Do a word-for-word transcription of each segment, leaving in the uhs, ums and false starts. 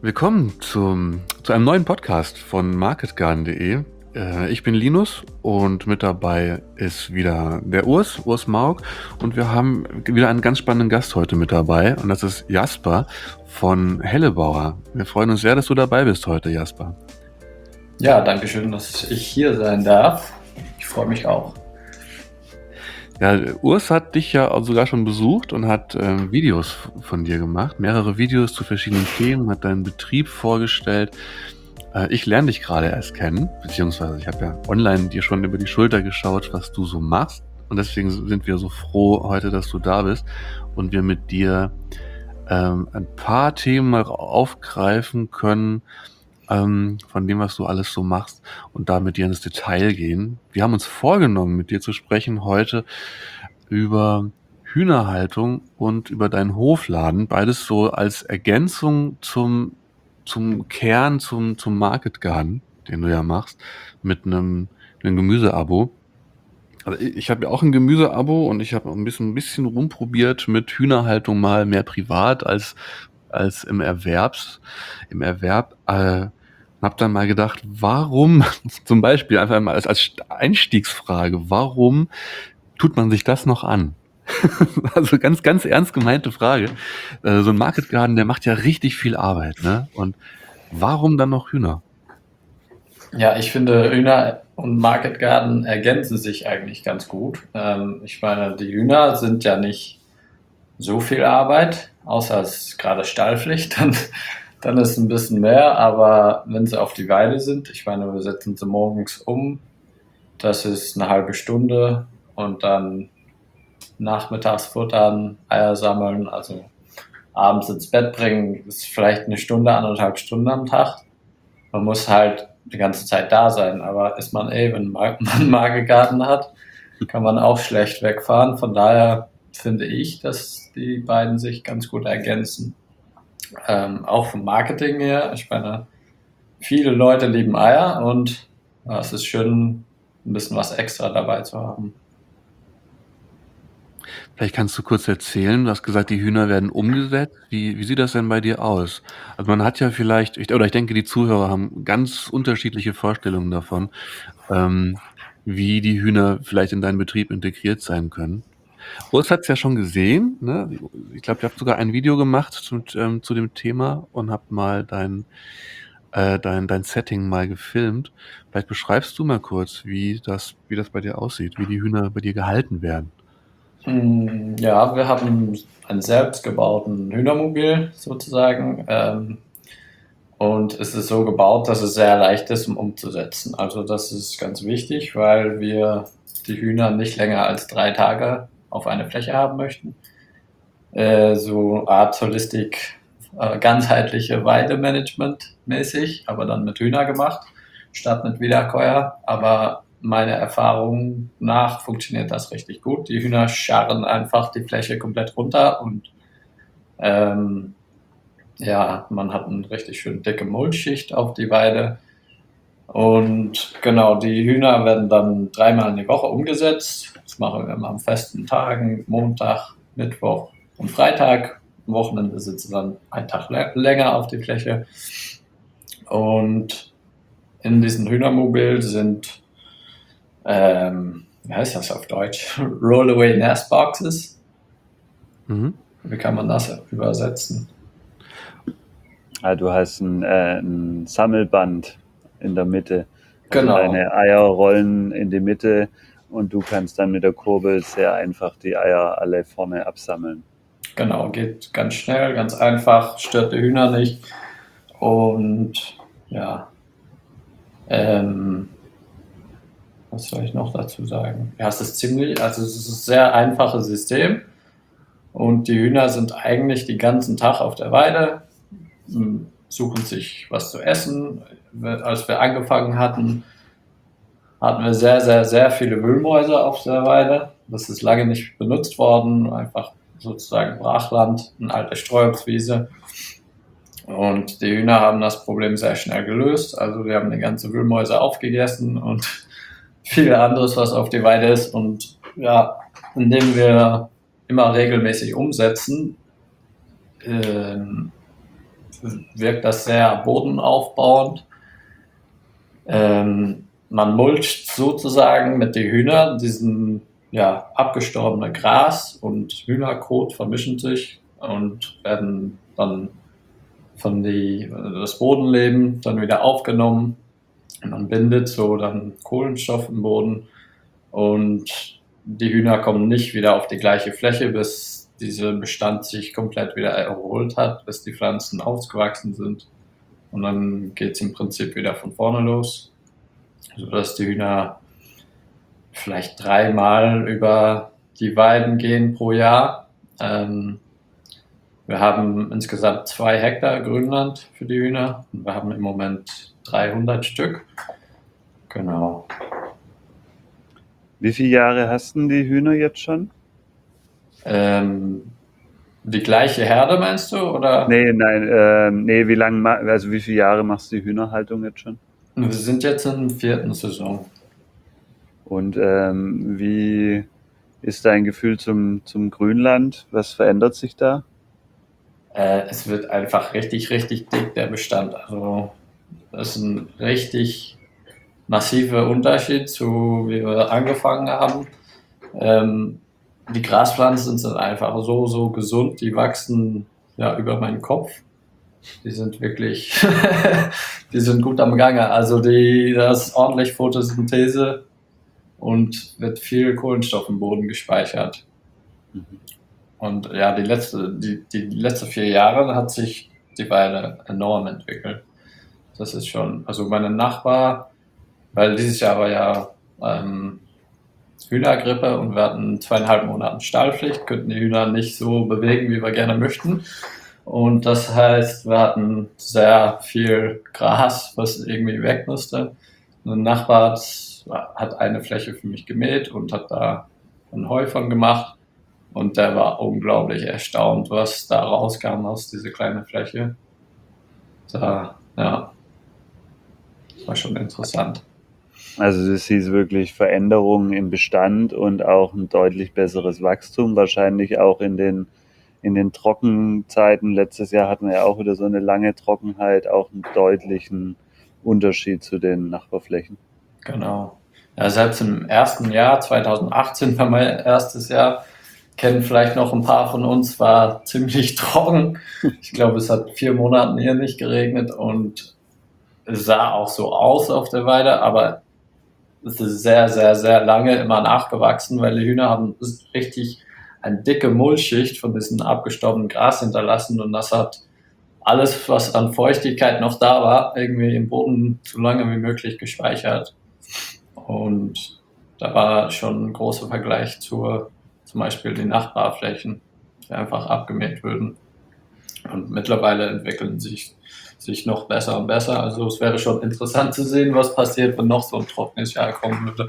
Willkommen zum, zu einem neuen Podcast von marketgarden punkt de. Äh, ich bin Linus und mit dabei ist wieder der Urs, Urs Maug, und wir haben wieder einen ganz spannenden Gast heute mit dabei, und das ist Jasper von Hellebauer. Wir freuen uns sehr, dass du dabei bist heute, Jasper. Ja, danke schön, dass ich hier sein darf. Ich freue mich auch. Ja, Urs hat dich ja auch sogar schon besucht und hat ähm, Videos von dir gemacht, mehrere Videos zu verschiedenen Themen, hat deinen Betrieb vorgestellt. Äh, ich lerne dich gerade erst kennen, beziehungsweise ich habe ja online dir schon über die Schulter geschaut, was du so machst, und deswegen sind wir so froh heute, dass du da bist und wir mit dir ähm, ein paar Themen mal aufgreifen können, ähm, von dem, was du alles so machst, und da mit dir ins Detail gehen. Wir haben uns vorgenommen, mit dir zu sprechen heute über Hühnerhaltung und über deinen Hofladen, beides so als Ergänzung zum, zum Kern, zum, zum Marketgarden, den du ja machst, mit einem, einem Gemüseabo. Also ich, ich habe ja auch ein Gemüseabo und ich habe ein bisschen, ein bisschen rumprobiert mit Hühnerhaltung, mal mehr privat als, als im Erwerbs, im Erwerb. Äh, habe dann mal gedacht, warum, zum Beispiel einfach mal als, als Einstiegsfrage, warum tut man sich das noch an? Also ganz, ganz ernst gemeinte Frage. Äh, so ein Marketgarden, der macht ja richtig viel Arbeit, ne? Und warum dann noch Hühner? Ja, ich finde, Hühner und Marketgarden ergänzen sich eigentlich ganz gut. Ähm, ich meine, die Hühner sind ja nicht so viel Arbeit, außer es ist gerade Stallpflicht, dann, dann ist es ein bisschen mehr. Aber wenn sie auf die Weide sind, ich meine, wir setzen sie morgens um, das ist eine halbe Stunde, und dann nachmittags futtern, Eier sammeln, also abends ins Bett bringen, ist vielleicht eine Stunde, anderthalb Stunden am Tag. Man muss halt die ganze Zeit da sein, aber ist man eh, wenn man einen Marketgarden hat, kann man auch schlecht wegfahren. Von daher finde ich, dass die beiden sich ganz gut ergänzen. Ähm, auch vom Marketing her, ich meine, viele Leute lieben Eier, und ja, es ist schön, ein bisschen was extra dabei zu haben. Vielleicht kannst du kurz erzählen, du hast gesagt, die Hühner werden umgesetzt. Wie, wie sieht das denn bei dir aus? Also man hat ja vielleicht, ich, oder ich denke, die Zuhörer haben ganz unterschiedliche Vorstellungen davon, ähm, wie die Hühner vielleicht in deinen Betrieb integriert sein können. Urs hat es ja schon gesehen, ne? Ich glaube, ihr habt sogar ein Video gemacht zu, ähm, zu dem Thema und habt mal dein, äh, dein, dein Setting mal gefilmt. Vielleicht beschreibst du mal kurz, wie das, wie das bei dir aussieht, wie die Hühner bei dir gehalten werden. Mm, Ja, wir haben einen selbstgebauten Hühnermobil sozusagen. Ähm, und es ist so gebaut, dass es sehr leicht ist, um umzusetzen. Also das ist ganz wichtig, weil wir die Hühner nicht länger als drei Tage auf einer Fläche haben möchten. Äh, so Art Holistik, äh, ganzheitliche Weidemanagement mäßig, aber dann mit Hühner gemacht, statt mit Wiederkäuer. Aber meiner Erfahrung nach funktioniert das richtig gut. Die Hühner scharren einfach die Fläche komplett runter, und ähm, ja, man hat eine richtig schön dicke Mulchschicht auf die Weide. Und genau, die Hühner werden dann dreimal in die Woche umgesetzt. Das machen wir immer an festen Tagen, Montag, Mittwoch und Freitag. Am Wochenende sitzen dann einen Tag länger auf die Fläche. Und in diesem Hühnermobil sind, ähm, wie heißt das auf Deutsch? Rollaway Nest Boxes. Mhm. Wie kann man das übersetzen? Ah, du hast ein, äh, ein Sammelband in der Mitte. Also Genau. deine Eier rollen in die Mitte und du kannst dann mit der Kurbel sehr einfach die Eier alle vorne absammeln. Genau, geht ganz schnell, ganz einfach, stört die Hühner nicht. Und ja, ähm, was soll ich noch dazu sagen? Ja, es ist ziemlich, also es ist ein sehr einfaches System, und die Hühner sind eigentlich den ganzen Tag auf der Weide, m, suchen sich was zu essen. Als wir angefangen hatten, hatten wir sehr, sehr, sehr viele Wühlmäuse auf der Weide. Das ist lange nicht benutzt worden, einfach sozusagen Brachland, eine alte Streuobstwiese. Und die Hühner haben das Problem sehr schnell gelöst. Also wir haben die ganze Wühlmäuse aufgegessen und viel anderes, was auf die Weide ist. Und ja, indem wir immer regelmäßig umsetzen, ähm, wirkt das sehr bodenaufbauend. Ähm, man mulcht sozusagen mit den Hühnern diesen ja, abgestorbene Gras und Hühnerkot vermischen sich und werden dann von die, das Bodenleben dann wieder aufgenommen. Und man bindet so dann Kohlenstoff im Boden und die Hühner kommen nicht wieder auf die gleiche Fläche, bis dieser Bestand sich komplett wieder erholt hat, bis die Pflanzen ausgewachsen sind. Und dann geht es im Prinzip wieder von vorne los, sodass die Hühner vielleicht dreimal über die Weiden gehen pro Jahr. Ähm, wir haben insgesamt zwei Hektar Grünland für die Hühner und wir haben im Moment dreihundert Stück. Genau. Wie viele Jahre hast denn die Hühner jetzt schon? Ähm, die gleiche Herde meinst du? Oder? Nee, nein, ähm, nee, wie lange, also wie viele Jahre machst du die Hühnerhaltung jetzt schon? Wir sind jetzt in der vierten Saison. Und ähm, wie ist dein Gefühl zum, zum Grünland? Was verändert sich da? Äh, es wird einfach richtig, richtig dick, der Bestand. Also das ist ein richtig massiver Unterschied zu wie wir angefangen haben. Ähm, die Graspflanzen sind einfach so, so gesund, die wachsen ja über meinen Kopf. Die sind wirklich, die sind gut am Gange. Also die, da ist ordentlich Photosynthese und wird viel Kohlenstoff im Boden gespeichert. Mhm. Und ja, die letzte, die, die letzten vier Jahre hat sich die Weide enorm entwickelt. Das ist schon, also meine Nachbar, weil dieses Jahr war ja ähm, Hühnergrippe und wir hatten zweieinhalb Monaten Stallpflicht, könnten die Hühner nicht so bewegen, wie wir gerne möchten. Und das heißt, wir hatten sehr viel Gras, was irgendwie weg musste. Ein Nachbar hat, hat eine Fläche für mich gemäht und hat da ein Heu von gemacht. Und der war unglaublich erstaunt, was da rauskam aus dieser kleinen Fläche. Da, ja, das war schon interessant. Also du siehst wirklich Veränderungen im Bestand und auch ein deutlich besseres Wachstum, wahrscheinlich auch in den, in den Trockenzeiten. Letztes Jahr hatten wir ja auch wieder so eine lange Trockenheit, auch einen deutlichen Unterschied zu den Nachbarflächen. Genau. Ja, selbst im ersten Jahr, zweitausendachtzehn war mein erstes Jahr, kennen vielleicht noch ein paar von uns, war ziemlich trocken. Ich glaube, es hat vier Monate hier nicht geregnet und es sah auch so aus auf der Weide, aber es ist sehr, sehr, sehr lange immer nachgewachsen, weil die Hühner haben richtig eine dicke Mulchschicht von diesem abgestorbenen Gras hinterlassen und das hat alles, was an Feuchtigkeit noch da war, irgendwie im Boden so lange wie möglich gespeichert. Und da war schon ein großer Vergleich zu zum Beispiel die Nachbarflächen, die einfach abgemäht würden. Und mittlerweile entwickeln sich sich noch besser und besser. Also es wäre schon interessant zu sehen, was passiert, wenn noch so ein trockenes Jahr kommen würde.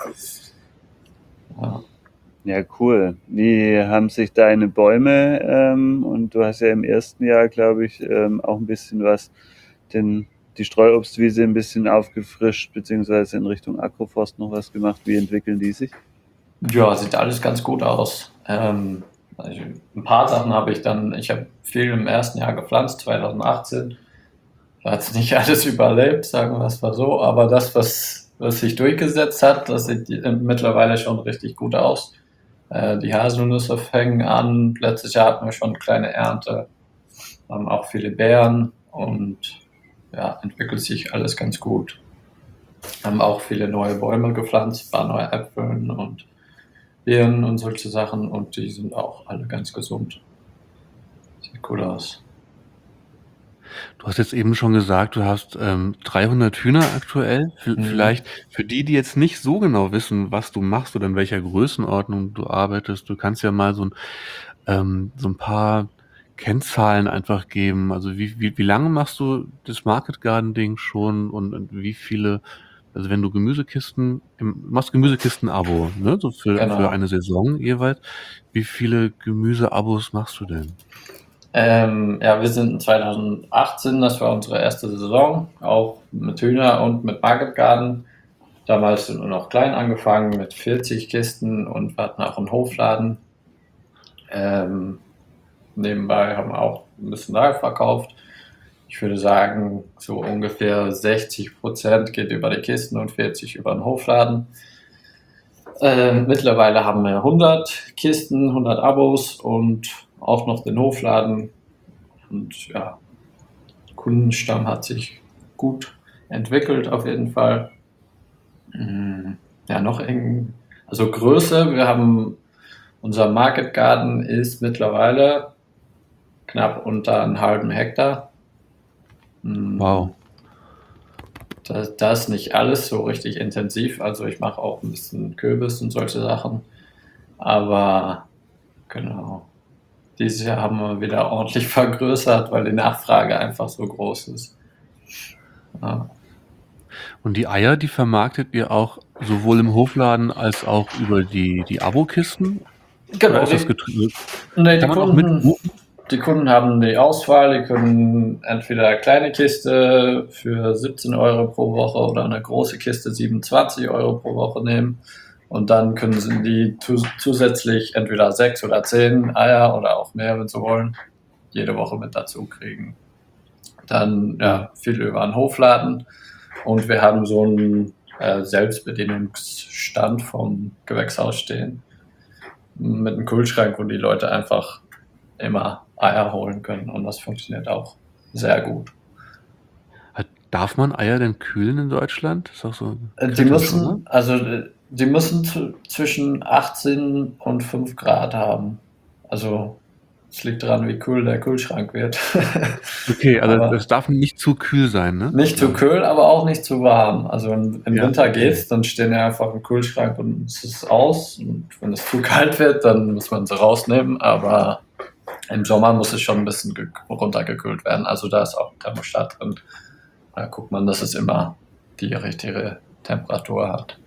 Ja, ja, cool. Wie haben sich deine Bäume, ähm, und du hast ja im ersten Jahr, glaube ich, ähm, auch ein bisschen was, den, die Streuobstwiese ein bisschen aufgefrischt, beziehungsweise in Richtung Agroforst noch was gemacht. Wie entwickeln die sich? Ja, sieht alles ganz gut aus. Ähm, also ein paar Sachen habe ich dann, ich habe viel im ersten Jahr gepflanzt, zweitausendachtzehn. Da hat es nicht alles überlebt, sagen wir es mal so, aber das, was, was sich durchgesetzt hat, das sieht mittlerweile schon richtig gut aus. Äh, die Haselnüsse fängen an, letztes Jahr hatten wir schon eine kleine Ernte, haben auch viele Beeren und ja, entwickelt sich alles ganz gut. Haben auch viele neue Bäume gepflanzt, ein paar neue Äpfel und Birnen und solche Sachen und die sind auch alle ganz gesund. Sieht cool aus. Du hast jetzt eben schon gesagt, du hast ähm, dreihundert Hühner aktuell. V Mhm. Vielleicht für die, die jetzt nicht so genau wissen, was du machst oder in welcher Größenordnung du arbeitest, du kannst ja mal so ein, ähm, so ein paar Kennzahlen einfach geben. Also wie, wie, wie lange machst du das Market Garden Ding schon und, und wie viele, also wenn du Gemüsekisten, im, du machst Gemüsekisten-Abo, ne, so für, für Genau. eine Saison jeweils. Wie viele Gemüseabos machst du denn? Ähm, ja, wir sind in zweitausendachtzehn, das war unsere erste Saison, auch mit Hühner und mit Market Garden. Damals sind wir noch klein angefangen mit vierzig Kisten und wir hatten auch einen Hofladen. Ähm, nebenbei haben wir auch ein bisschen da verkauft. ich würde sagen, so ungefähr sechzig Prozent geht über die Kisten und vierzig über den Hofladen. Äh, mittlerweile haben wir hundert Kisten, hundert Abos und auch noch den Hofladen. Und ja, Kundenstamm hat sich gut entwickelt auf jeden Fall. Mm, Ja, noch eng. Also Größe, wir haben, unser Market Garden ist mittlerweile knapp unter einem halben Hektar. Mm, Wow. Da, da ist nicht alles so richtig intensiv. Also ich mache auch ein bisschen Kürbis und solche Sachen. Aber genau, dieses Jahr haben wir wieder ordentlich vergrößert, weil die Nachfrage einfach so groß ist. Ja. Und die Eier, die vermarktet ihr auch sowohl im Hofladen als auch über die, die Abokisten? Oder Genau, ist das die, getrennt? nee, die Kann man auch Kunden, mitbuchen? die Kunden haben die Auswahl, die können entweder eine kleine Kiste für siebzehn Euro pro Woche oder eine große Kiste siebenundzwanzig Euro pro Woche nehmen. Und dann können sie die zus- zusätzlich entweder sechs oder zehn Eier oder auch mehr, wenn sie wollen, jede Woche mit dazu kriegen. Dann ja, viel über einen Hofladen. Und wir haben so einen äh, Selbstbedienungsstand vom Gewächshaus stehen mit einem Kühlschrank, wo die Leute einfach immer Eier holen können. Und das funktioniert auch sehr gut. Hat- Darf man Eier denn kühlen in Deutschland? Ist auch so Äh, Die kritisch, oder? müssen, also äh, die müssen zu, zwischen achtzehn und fünf Grad haben. Also es liegt daran, wie kühl der Kühlschrank wird. Okay, also Aber es darf nicht zu kühl sein, ne? nicht zu Ja. kühl, aber auch nicht zu warm. Also im, im Ja, Winter okay. geht's, dann stehen ja einfach im Kühlschrank und es ist aus. Und wenn es zu kalt wird, dann muss man sie rausnehmen. Aber im Sommer muss es schon ein bisschen ge- runtergekühlt werden. Also da ist auch ein Thermostat drin. Da guckt man, dass es immer die richtige Temperatur hat.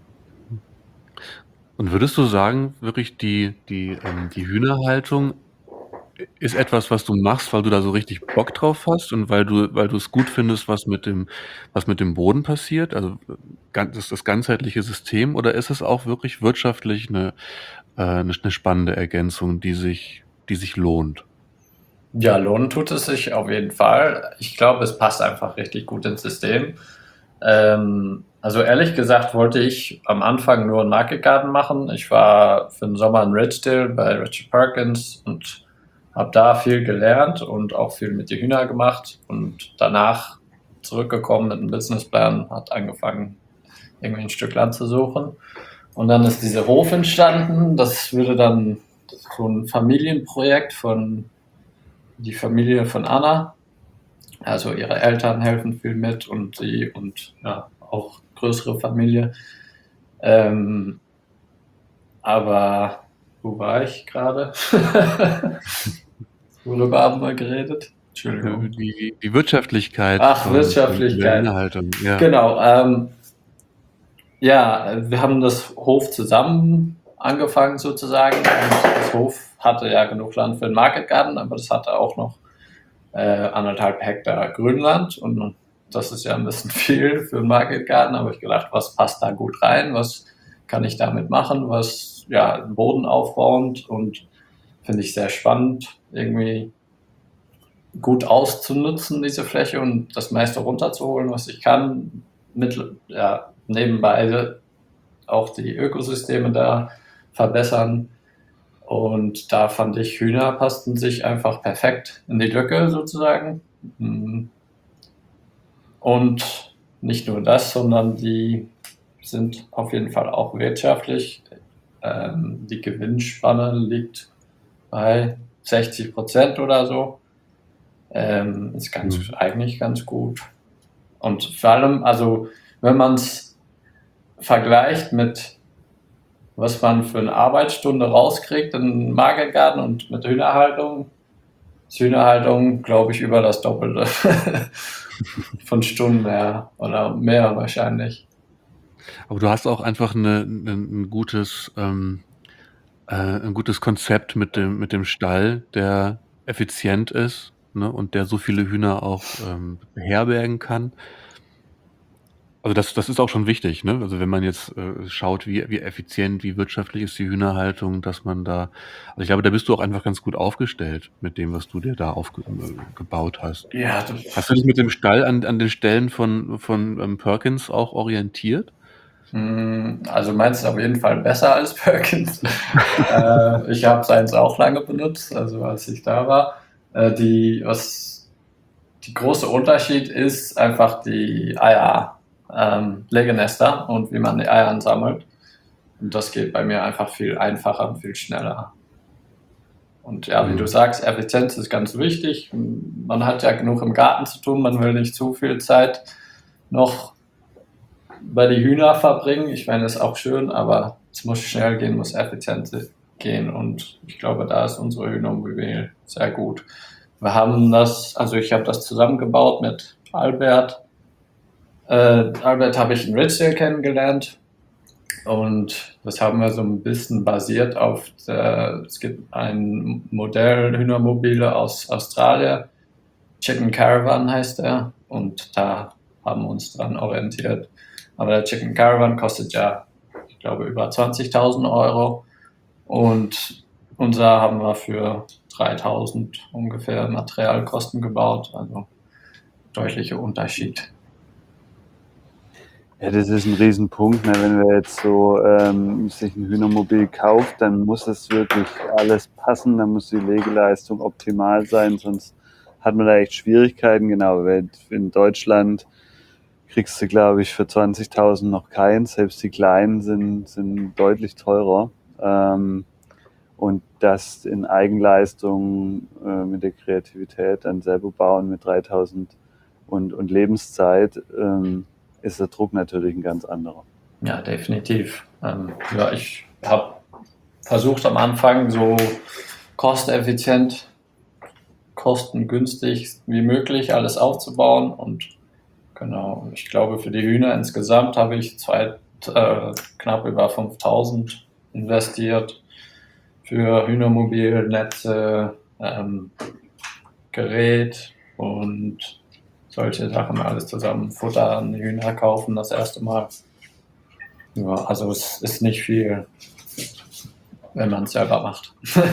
Und würdest du sagen, wirklich die, die, ähm, die Hühnerhaltung ist etwas, was du machst, weil du da so richtig Bock drauf hast und weil du, weil du es gut findest, was mit dem, was mit dem Boden passiert? Also äh, gan- das, das ganzheitliche System, oder ist es auch wirklich wirtschaftlich eine, äh, eine, eine spannende Ergänzung, die sich, die sich lohnt? Ja, lohnen tut es sich auf jeden Fall. Ich glaube, es passt einfach richtig gut ins System. Ähm, also ehrlich gesagt wollte ich am Anfang nur einen Market Garden machen. Ich war für den Sommer in Ridgedale bei Richard Perkins und habe da viel gelernt und auch viel mit den Hühnern gemacht und danach zurückgekommen mit einem Businessplan, hat angefangen, irgendwie ein Stück Land zu suchen. Und dann ist dieser Hof entstanden. Das würde dann so ein Familienprojekt von die Familie von Anna. Also ihre Eltern helfen viel mit und sie und ja, auch größere Familie. Ähm, aber wo war ich gerade? Worüber haben wir geredet? Äh, Entschuldigung. Die, die Wirtschaftlichkeit Ach, von, von der Wirtschaftlichkeit. Hühnerhaltung, ja. Genau. Ähm, ja, wir haben das Hof zusammen angefangen sozusagen. Und das Hof hatte ja genug Land für den Market Garden, aber das hatte auch noch äh, anderthalb Hektar Grünland und das ist ja ein bisschen viel für einen Market Garden, aber ich gedacht, was passt da gut rein, was kann ich damit machen, was ja den Boden aufbauend und finde ich sehr spannend, irgendwie gut auszunutzen, diese Fläche und das meiste runterzuholen, was ich kann, mit, ja, nebenbei auch die Ökosysteme da verbessern. Und da fand ich, Hühner passten sich einfach perfekt in die Lücke sozusagen. Und nicht nur das, sondern die sind auf jeden Fall auch wirtschaftlich. Ähm, die Gewinnspanne liegt bei sechzig Prozent oder so. Ähm, ist ganz, Mhm. eigentlich ganz gut. Und vor allem, also wenn man es vergleicht mit was man für eine Arbeitsstunde rauskriegt in Market Garden und mit Hühnerhaltung, ist Hühnerhaltung, glaube ich, über das Doppelte von Stunden her oder mehr wahrscheinlich. Aber du hast auch einfach eine, eine, ein gutes, ähm, äh, ein gutes Konzept mit dem, mit dem Stall, der effizient ist, ne, und der so viele Hühner auch ähm, beherbergen kann. Also das das ist auch schon wichtig, ne? Also wenn man jetzt, äh, schaut, wie wie effizient, wie wirtschaftlich ist die Hühnerhaltung, dass man da also ich glaube, da bist du auch einfach ganz gut aufgestellt mit dem, was du dir da aufge äh, gebaut hast. Ja, du, Hast du dich mit dem Stall an an den Stellen von von, ähm, Perkins auch orientiert? hm, also meins ist auf jeden Fall besser als Perkins. äh, ich habe seins auch lange benutzt, also als ich da war. Äh, die, was die große Unterschied ist einfach die Eier, ähm, Legenester und wie man die Eier ansammelt. Und das geht bei mir einfach viel einfacher und viel schneller. Und ja, wie du Mhm. sagst, Effizienz ist ganz wichtig. Man hat ja genug im Garten zu tun, man will nicht zu viel Zeit noch bei die Hühner verbringen. Ich meine, das ist auch schön, aber es muss schnell gehen, muss effizient gehen. Und ich glaube, da ist unsere Hühnermobil sehr gut. Wir haben das, also ich habe das zusammengebaut mit Albert. Äh, Albert habe ich in Ridsdale kennengelernt. Und das haben wir so ein bisschen basiert auf, der, es gibt ein Modell Hühnermobile aus Australien, Chicken Caravan heißt der, und da haben wir uns dran orientiert. Aber der Chicken Caravan kostet ja, ich glaube, über zwanzigtausend Euro und unser haben wir für dreitausend ungefähr Materialkosten gebaut, also deutlicher Unterschied. Ja, das ist ein Riesenpunkt, ne? Wenn wer jetzt so ähm, sich ein Hühnermobil kauft, dann muss es wirklich alles passen, dann muss die Legeleistung optimal sein, sonst hat man da echt Schwierigkeiten. Genau, weil in Deutschland kriegst du, glaube ich, für zwanzigtausend noch keins. Selbst die kleinen sind, sind deutlich teurer. Ähm, und das in Eigenleistung äh, mit der Kreativität dann selber bauen mit dreitausend und, und Lebenszeit, ähm, ist der Druck natürlich ein ganz anderer. Ja, definitiv. Ähm, ja, ich habe versucht am Anfang so kosteneffizient, kostengünstig wie möglich alles aufzubauen und genau, ich glaube für die Hühner insgesamt habe ich zwei, äh, knapp über fünftausend investiert für Hühnermobil, Netze, ähm, Gerät und solche Sachen alles zusammen. Futter an die Hühner kaufen das erste Mal. Ja, also es ist nicht viel, wenn man es selber macht.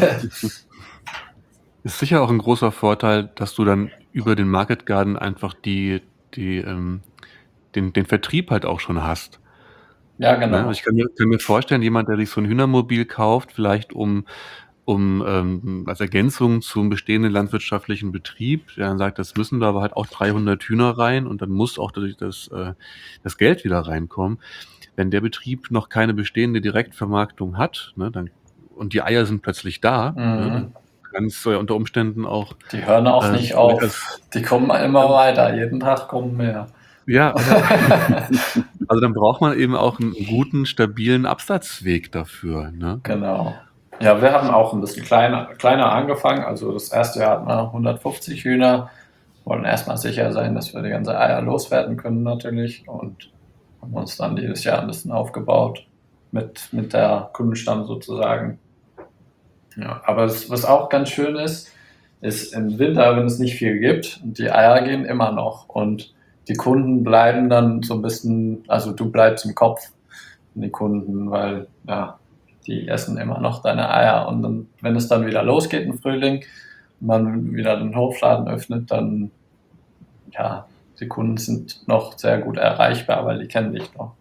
Ist sicher auch ein großer Vorteil, dass du dann über den Market Garden einfach die die, ähm den den Vertrieb halt auch schon hast, Ja, ne? Also, genau. ich kann mir kann mir vorstellen, jemand, der sich so 'n Hühnermobil kauft, vielleicht um um, ähm als Ergänzung zum bestehenden landwirtschaftlichen Betrieb, der dann sagt: „Das müssen da aber halt auch dreihundert Hühner rein und dann muss auch dadurch das äh, das Geld wieder reinkommen.“ Wenn der Betrieb noch keine bestehende Direktvermarktung hat, ne, dann und die Eier sind plötzlich da, ne, dann Mhm. kann's ja unter Umständen auch, Die hören auch äh, nicht durchaus auf. Die kommen immer ähm, weiter. Jeden Tag kommen mehr. ja, ja. Also, dann braucht man eben auch 'n guten, stabilen Absatzweg dafür, ne? Genau. Ja, wir haben auch ein bisschen kleiner, kleiner angefangen. Also das erste Jahr hatten wir hundertfünfzig Hühner. Wollen erstmal sicher sein, dass wir die ganze Eier loswerden können natürlich und haben uns dann dieses Jahr ein bisschen aufgebaut mit, mit der Kundenstamm sozusagen. Ja, aber es, was auch ganz schön ist, ist im Winter, wenn es nicht viel gibt, und die Eier gehen immer noch und die Kunden bleiben dann so ein bisschen, also du bleibst im Kopf von den Kunden, weil ja, die essen immer noch deine Eier und dann, wenn es dann wieder losgeht im Frühling, und man wieder den Hofladen öffnet, dann ja, die Kunden sind noch sehr gut erreichbar, weil die kennen dich noch.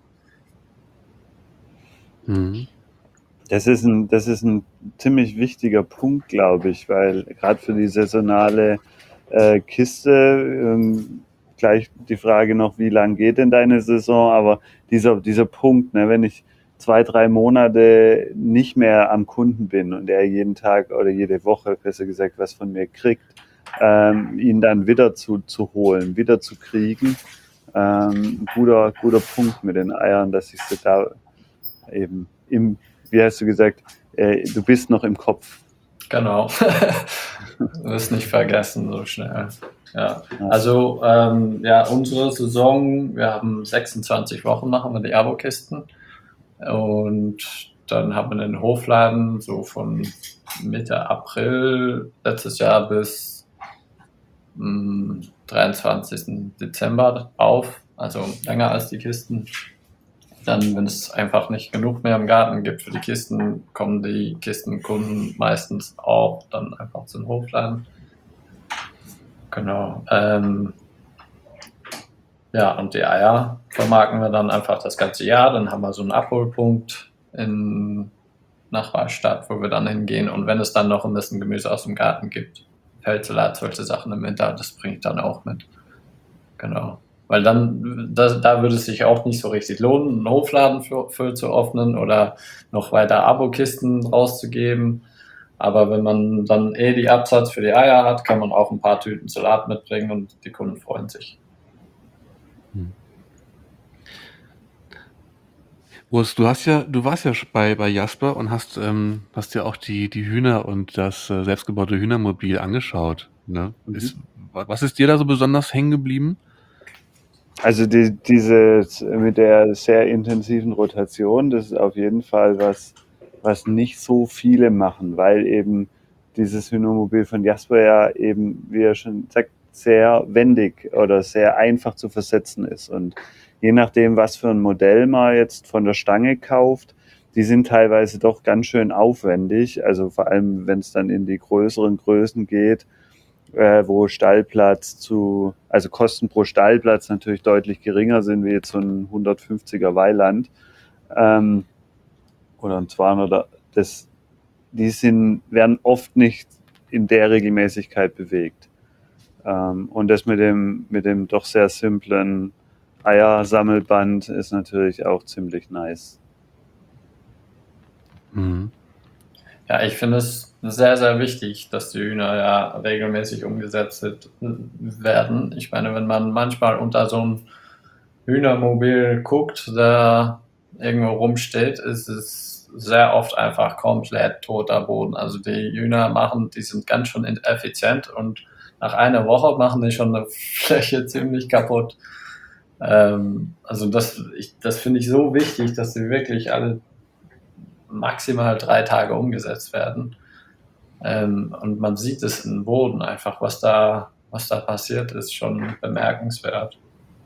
Mhm. Das ist ein, das ist ein ziemlich wichtiger Punkt, glaube ich, weil gerade für die saisonale äh, Kiste, ähm, gleich die Frage noch, wie lang geht denn deine Saison, aber dieser, dieser Punkt, ne, wenn ich zwei, drei Monate nicht mehr am Kunden bin und er jeden Tag oder jede Woche, besser gesagt, was von mir kriegt, ähm, ihn dann wieder zu, zu holen, wieder zu kriegen, ähm, ein guter, guter Punkt mit den Eiern, dass ich sie da eben im, wie hast du gesagt, äh, du bist noch im Kopf. Genau. Du wirst nicht vergessen so schnell. Ja. Ja. Also ähm, ja, unsere Saison, wir haben sechsundzwanzig Wochen, machen wir die Abo-Kisten und dann haben wir den Hofladen so von Mitte April letztes Jahr bis mh, dreiundzwanzigsten Dezember auf. also länger als die Kisten. Dann, wenn es einfach nicht genug mehr im Garten gibt für die Kisten, kommen die Kistenkunden meistens auch dann einfach zum Hofladen. Genau. Ähm, ja, und die Eier vermarkten wir dann einfach das ganze Jahr. Dann haben wir so einen Abholpunkt in Nachbarstadt, wo wir dann hingehen. Und wenn es dann noch ein bisschen Gemüse aus dem Garten gibt, Feldsalat, solche Sachen im Winter, das bringe ich dann auch mit. Genau. Weil dann, da, da würde es sich auch nicht so richtig lohnen, einen Hofladen für, für zu öffnen oder noch weiter Abokisten rauszugeben. Aber wenn man dann eh die Absatz für die Eier hat, kann man auch ein paar Tüten Salat mitbringen und die Kunden freuen sich. Urs, du hast ja, du warst ja sch- bei, bei Jasper und hast, ähm, hast dir auch die, die Hühner und das äh, selbstgebaute Hühnermobil angeschaut. Ne? Mhm. Ist, wa- was ist dir da so besonders hängen geblieben? Also die, diese mit der sehr intensiven Rotation, das ist auf jeden Fall was, was nicht so viele machen, weil eben dieses Hühnermobil von Jasper ja eben, wie er schon sagt, sehr wendig oder sehr einfach zu versetzen ist. Und je nachdem, was für ein Modell man jetzt von der Stange kauft, die sind teilweise doch ganz schön aufwendig. Also vor allem, wenn es dann in die größeren Größen geht, äh, wo Stallplatz zu, also Kosten pro Stallplatz natürlich deutlich geringer sind, wie jetzt so ein hundertfünfziger Weiland ähm, oder ein zweihunderter. Das, die sind, werden oft nicht in der Regelmäßigkeit bewegt. Ähm, und das mit dem, mit dem doch sehr simplen Eiersammelband ist natürlich auch ziemlich nice. Mhm. Ja, ich finde es sehr, sehr wichtig, dass die Hühner ja regelmäßig umgesetzt werden. Ich meine, wenn man manchmal unter so einem Hühnermobil guckt, da irgendwo rumsteht, ist es sehr oft einfach komplett toter Boden. Also die Hühner machen, die sind ganz schön effizient und nach einer Woche machen die schon eine Fläche ziemlich kaputt. Ähm, also das, ich, das finde ich so wichtig, dass sie wirklich alle maximal drei Tage umgesetzt werden. Ähm, und man sieht es im Boden einfach, was da, was da passiert, ist schon bemerkenswert.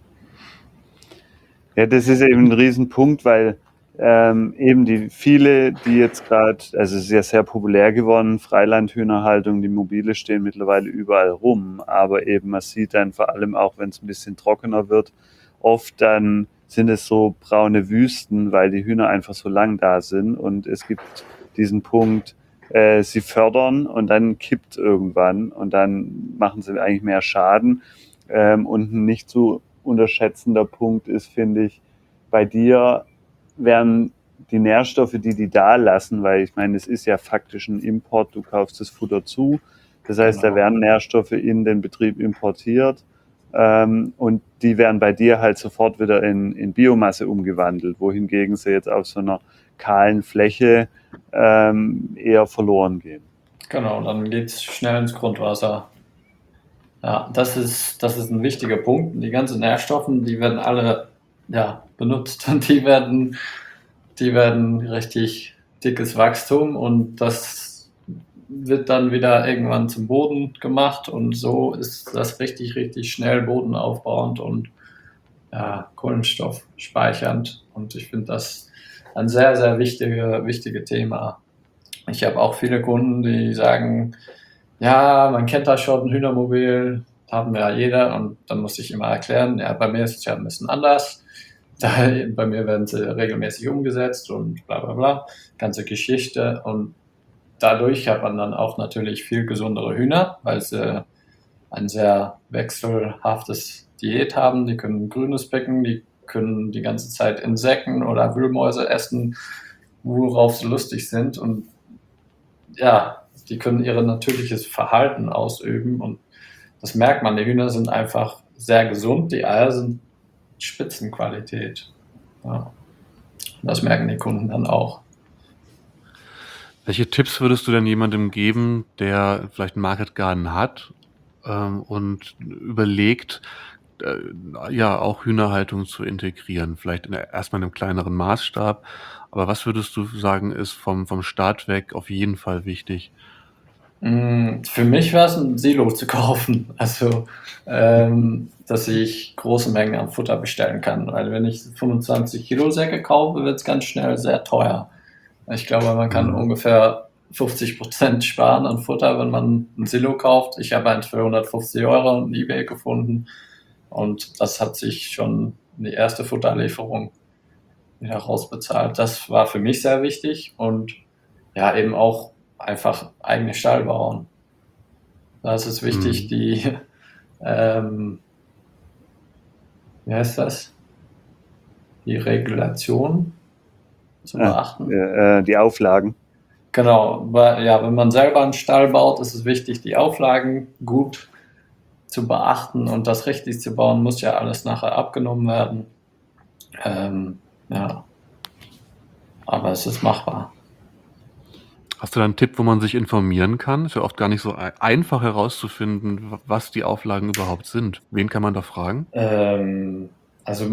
Ja, das ist eben ein Riesenpunkt, weil ähm, eben die viele, die jetzt gerade, also es ist ja sehr populär geworden, Freilandhühnerhaltung, die Mobile stehen mittlerweile überall rum, aber eben man sieht dann vor allem auch, wenn es ein bisschen trockener wird, oft dann sind es so braune Wüsten, weil die Hühner einfach so lang da sind und es gibt diesen Punkt, äh, sie fördern und dann kippt irgendwann und dann machen sie eigentlich mehr Schaden. Ähm, und ein nicht zu unterschätzender Punkt ist, finde ich, bei dir werden die Nährstoffe, die die da lassen, weil ich meine, es ist ja faktisch ein Import, du kaufst das Futter zu, das heißt, Genau. da werden Nährstoffe in den Betrieb importiert ähm, und die werden bei dir halt sofort wieder in, in Biomasse umgewandelt, wohingegen sie jetzt auf so einer kahlen Fläche ähm, eher verloren gehen. Genau, dann geht es schnell ins Grundwasser. Ja, das ist, das ist ein wichtiger Punkt. Die ganzen Nährstoffe, die werden alle ja, benutzt und die werden, die werden richtig dickes Wachstum und das wird dann wieder irgendwann zum Boden gemacht und so ist das richtig, richtig schnell bodenaufbauend und ja, Kohlenstoff speichernd. Und ich finde das ein sehr, sehr wichtige, wichtige Thema. Ich habe auch viele Kunden, die sagen, ja, man kennt das schon, ein Hühnermobil, haben ja jeder. Und dann muss ich immer erklären, ja, bei mir ist es ja ein bisschen anders. Da, bei mir werden sie regelmäßig umgesetzt und bla bla bla, ganze Geschichte. Und dadurch hat man dann auch natürlich viel gesundere Hühner, weil sie ein sehr wechselhaftes Diät haben. Die können grünes picken, die können die ganze Zeit Insekten oder Wühlmäuse essen, worauf sie lustig sind. Und ja, die können ihr natürliches Verhalten ausüben. Und das merkt man. Die Hühner sind einfach sehr gesund, die Eier sind Spitzenqualität. Ja. Das merken die Kunden dann auch. Welche Tipps würdest du denn jemandem geben, der vielleicht einen Market Garden hat ähm, und überlegt, äh, ja, auch Hühnerhaltung zu integrieren? Vielleicht in der, erstmal in einem kleineren Maßstab. Aber was würdest du sagen, ist vom, vom Start weg auf jeden Fall wichtig? Mm, Für mich war es ein Silo zu kaufen, also ähm, dass ich große Mengen an Futter bestellen kann, weil wenn ich fünfundzwanzig Kilo Säcke kaufe, wird es ganz schnell sehr teuer. Ich glaube, man kann Mhm. ungefähr fünfzig Prozent sparen an Futter, wenn man ein Silo kauft. Ich habe eins für hundertfünfzig Euro in eBay gefunden und das hat sich schon die erste Futterlieferung wieder rausbezahlt. Das war für mich sehr wichtig und ja, eben auch einfach eigene Stall bauen. Da ist es wichtig, Mhm. die, ähm, wie heißt das, die Regulation zu Ah, beachten. äh, die Auflagen. Genau, weil, ja, wenn man selber einen Stall baut, ist es wichtig, die Auflagen gut zu beachten und das richtig zu bauen, muss ja alles nachher abgenommen werden. Ähm, ja, aber es ist machbar. Hast du da einen Tipp, wo man sich informieren kann? Ist ja oft gar nicht so ei einfach herauszufinden, w was die Auflagen überhaupt sind. Wen kann man da fragen? Ähm, also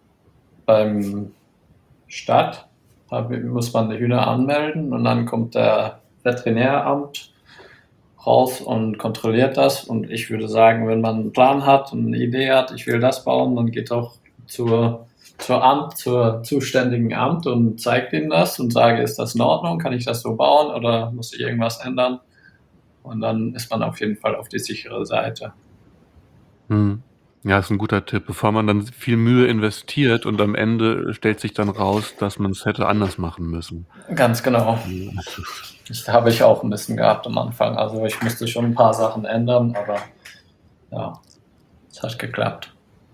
beim Stadt da muss man die Hühner anmelden und dann kommt der Veterinäramt raus und kontrolliert das. Und ich würde sagen, wenn man einen Plan hat und eine Idee hat, ich will das bauen, dann geht auch zur, zur Amt, zur zuständigen Amt und zeigt ihnen das und sage, ist das in Ordnung? Kann ich das so bauen oder muss ich irgendwas ändern? Und dann ist man auf jeden Fall auf die sichere Seite. Mhm. Ja, ist ein guter Tipp, bevor man dann viel Mühe investiert und am Ende stellt sich dann raus, dass man es hätte anders machen müssen. Ganz genau. Ja. Das habe ich auch ein bisschen gehabt am Anfang. Also ich musste schon ein paar Sachen ändern, aber ja, es hat geklappt.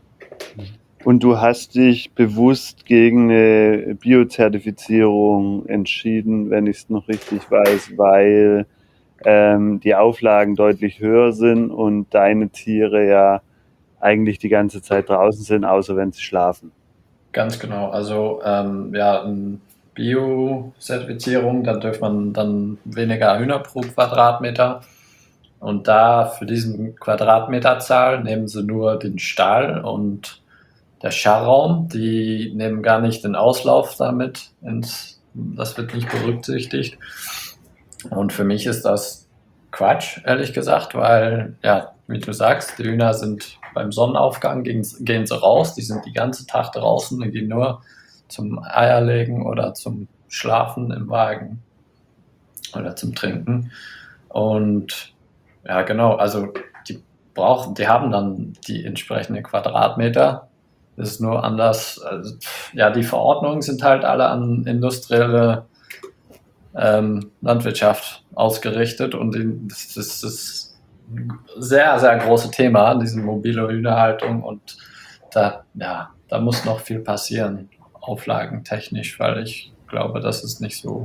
Und du hast dich bewusst gegen eine Biozertifizierung entschieden, wenn ich es noch richtig weiß, weil ähm, die Auflagen deutlich höher sind und deine Tiere ja eigentlich die ganze Zeit draußen sind, außer wenn sie schlafen. Ganz genau. Also ähm, ja, eine Bio-Zertifizierung, da dürft man dann weniger Hühner pro Quadratmeter. Und da für diesen Quadratmeterzahl nehmen sie nur den Stall und der Scharraum. Die nehmen gar nicht den Auslauf damit ins, das wird nicht berücksichtigt. Und für mich ist das Quatsch, ehrlich gesagt, weil, ja, wie du sagst, die Hühner sind beim Sonnenaufgang, gehen, gehen sie raus, die sind die ganze Tag draußen, die gehen nur zum Eierlegen oder zum Schlafen im Wagen oder zum Trinken. Und ja, genau, also die brauchen, die haben dann die entsprechenden Quadratmeter. Das ist nur anders. Also, ja, die Verordnungen sind halt alle an industrielle ähm, Landwirtschaft ausgerichtet und in, das, das ist ein sehr, sehr großes Thema, diese mobile Hühnerhaltung und da, ja, da muss noch viel passieren, auflagentechnisch, weil ich glaube, das ist nicht so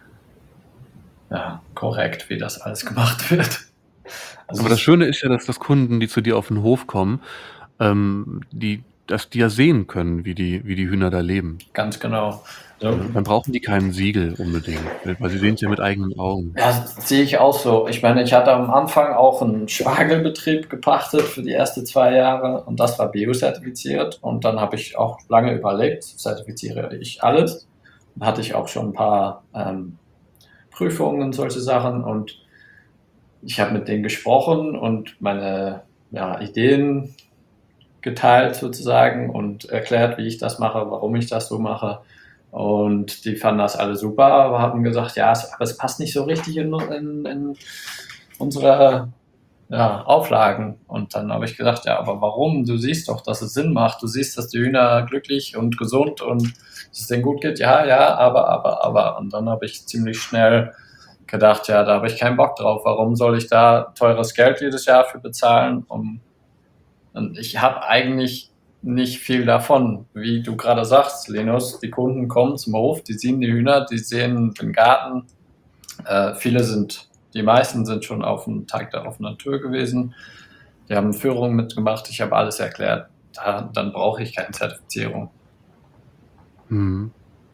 ja, korrekt, wie das alles gemacht wird. Also Aber das es, Schöne ist ja, dass das Kunden, die zu dir auf den Hof kommen, ähm, die dass die ja sehen können, wie die wie die Hühner da leben. ganz genau. Also, Ne? Dann brauchen die kein Siegel unbedingt, weil sie sehen's ja mit eigenen Augen. ja, das sehe ich auch so. Ich meine, ich hatte am Anfang auch einen Spargelbetrieb gepachtet für die ersten zwei Jahre und das war biozertifiziert. Und dann habe ich auch lange überlegt, zertifiziere ich alles? Dann hatte ich auch schon ein paar ähm, Prüfungen und solche Sachen und ich habe mit denen gesprochen und meine ja, Ideen geteilt sozusagen und erklärt, wie ich das mache, warum ich das so mache. Und die fanden das alle super, aber haben gesagt, ja, es, aber es passt nicht so richtig in, in, in unsere ja, Auflagen. Und dann habe ich gesagt, ja, aber warum? Du siehst doch, dass es Sinn macht. Du siehst, dass die Hühner glücklich und gesund und dass es denen gut geht. Ja, ja, aber, aber, aber. Und dann habe ich ziemlich schnell gedacht, ja, da habe ich keinen Bock drauf. Warum soll ich da teures Geld jedes Jahr für bezahlen, um und ich habe eigentlich nicht viel davon. Wie du gerade sagst, Linus, die Kunden kommen zum Hof, die sehen die Hühner, die sehen den Garten. Äh, viele sind, die meisten sind schon auf dem Tag der offenen Tür gewesen. Die haben Führungen mitgemacht, ich habe alles erklärt. Da, dann brauche ich keine Zertifizierung. Mhm.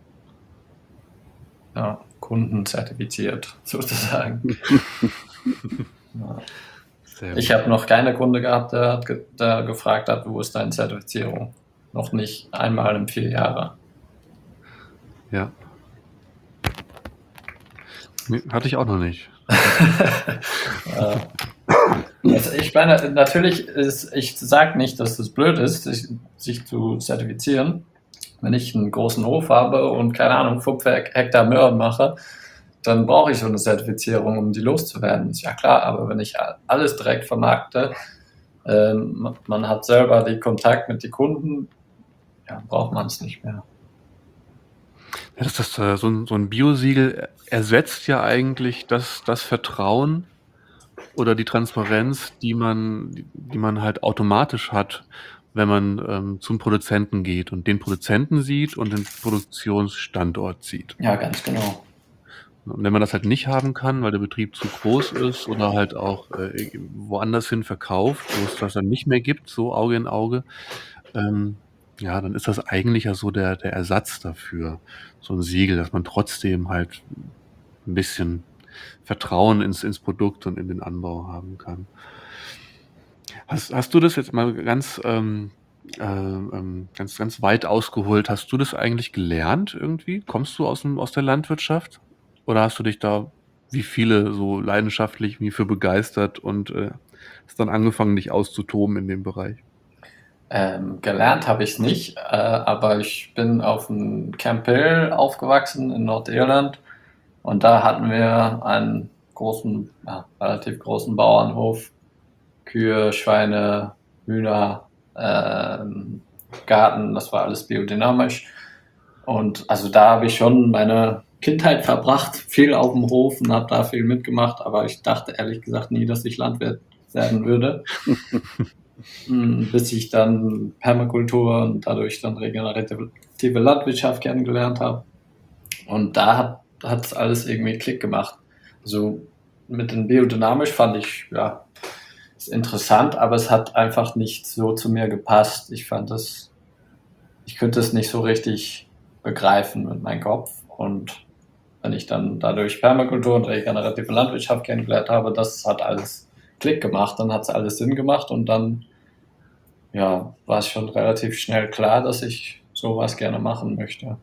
Ja, Kunden zertifiziert, sozusagen. Ja. Sehr Ich gut. habe noch keine Kunde gehabt, der, der gefragt hat, wo ist deine Zertifizierung? Noch nicht einmal in vier Jahren. Ja. Ne, hatte ich auch noch nicht. Äh, also ich meine, natürlich ist, ich sage nicht, dass es blöd ist, sich, sich zu zertifizieren. Wenn ich einen großen Hof habe und keine Ahnung, fünf Hektar Möhren mache, dann brauche ich so eine Zertifizierung, um die loszuwerden. Ist ja klar, aber wenn ich a- alles direkt vermarkte, ähm, man hat selber den Kontakt mit den Kunden, ja, braucht man es nicht mehr. Ja, das ist, äh, so 'n so 'n Biosiegel ersetzt ja eigentlich das das Vertrauen oder die Transparenz, die man die die man halt automatisch hat, wenn man, ähm, zum Produzenten geht und den Produzenten sieht und den Produktionsstandort sieht. Ja, ganz genau. Und wenn man das halt nicht haben kann, weil der Betrieb zu groß ist oder halt auch, äh, woanders hin verkauft, wo es das dann nicht mehr gibt, so Auge in Auge, ähm, ja, dann ist das eigentlich ja so der der Ersatz dafür, so 'n Siegel, dass man trotzdem halt 'n bisschen Vertrauen ins ins Produkt und in den Anbau haben kann. Hast hast du das jetzt mal ganz, ähm, äh, ähm, ganz ganz weit ausgeholt, hast du das eigentlich gelernt irgendwie? Kommst du aus'm aus der Landwirtschaft? Oder hast du dich da wie viele so leidenschaftlich irgendwie für begeistert und, äh, hast dann angefangen, dich auszutoben in dem Bereich? Ähm, gelernt habe ich es nicht, äh, aber ich bin auf dem Camp Hill aufgewachsen in Nordirland und da hatten wir einen großen, ja, relativ großen Bauernhof, Kühe, Schweine, Hühner, ähm, Garten, das war alles biodynamisch. Und also da habe ich schon meine Kindheit verbracht, viel auf dem Hof und habe da viel mitgemacht, aber ich dachte ehrlich gesagt nie, dass ich Landwirt werden würde. Mm, bis ich dann Permakultur und dadurch dann regenerative Landwirtschaft kennengelernt habe. Und da hat es alles irgendwie Klick gemacht. Also mit dem Biodynamisch fand ich, ja, ist interessant, aber es hat einfach nicht so zu mir gepasst. Ich fand das, ich könnte es nicht so richtig begreifen mit meinem Kopf. Und wenn ich dann dadurch Permakultur und regenerative Landwirtschaft kennengelernt habe, das hat alles Klick gemacht, dann hat es alles Sinn gemacht und dann, ja, war es schon relativ schnell klar, dass ich sowas gerne machen möchte.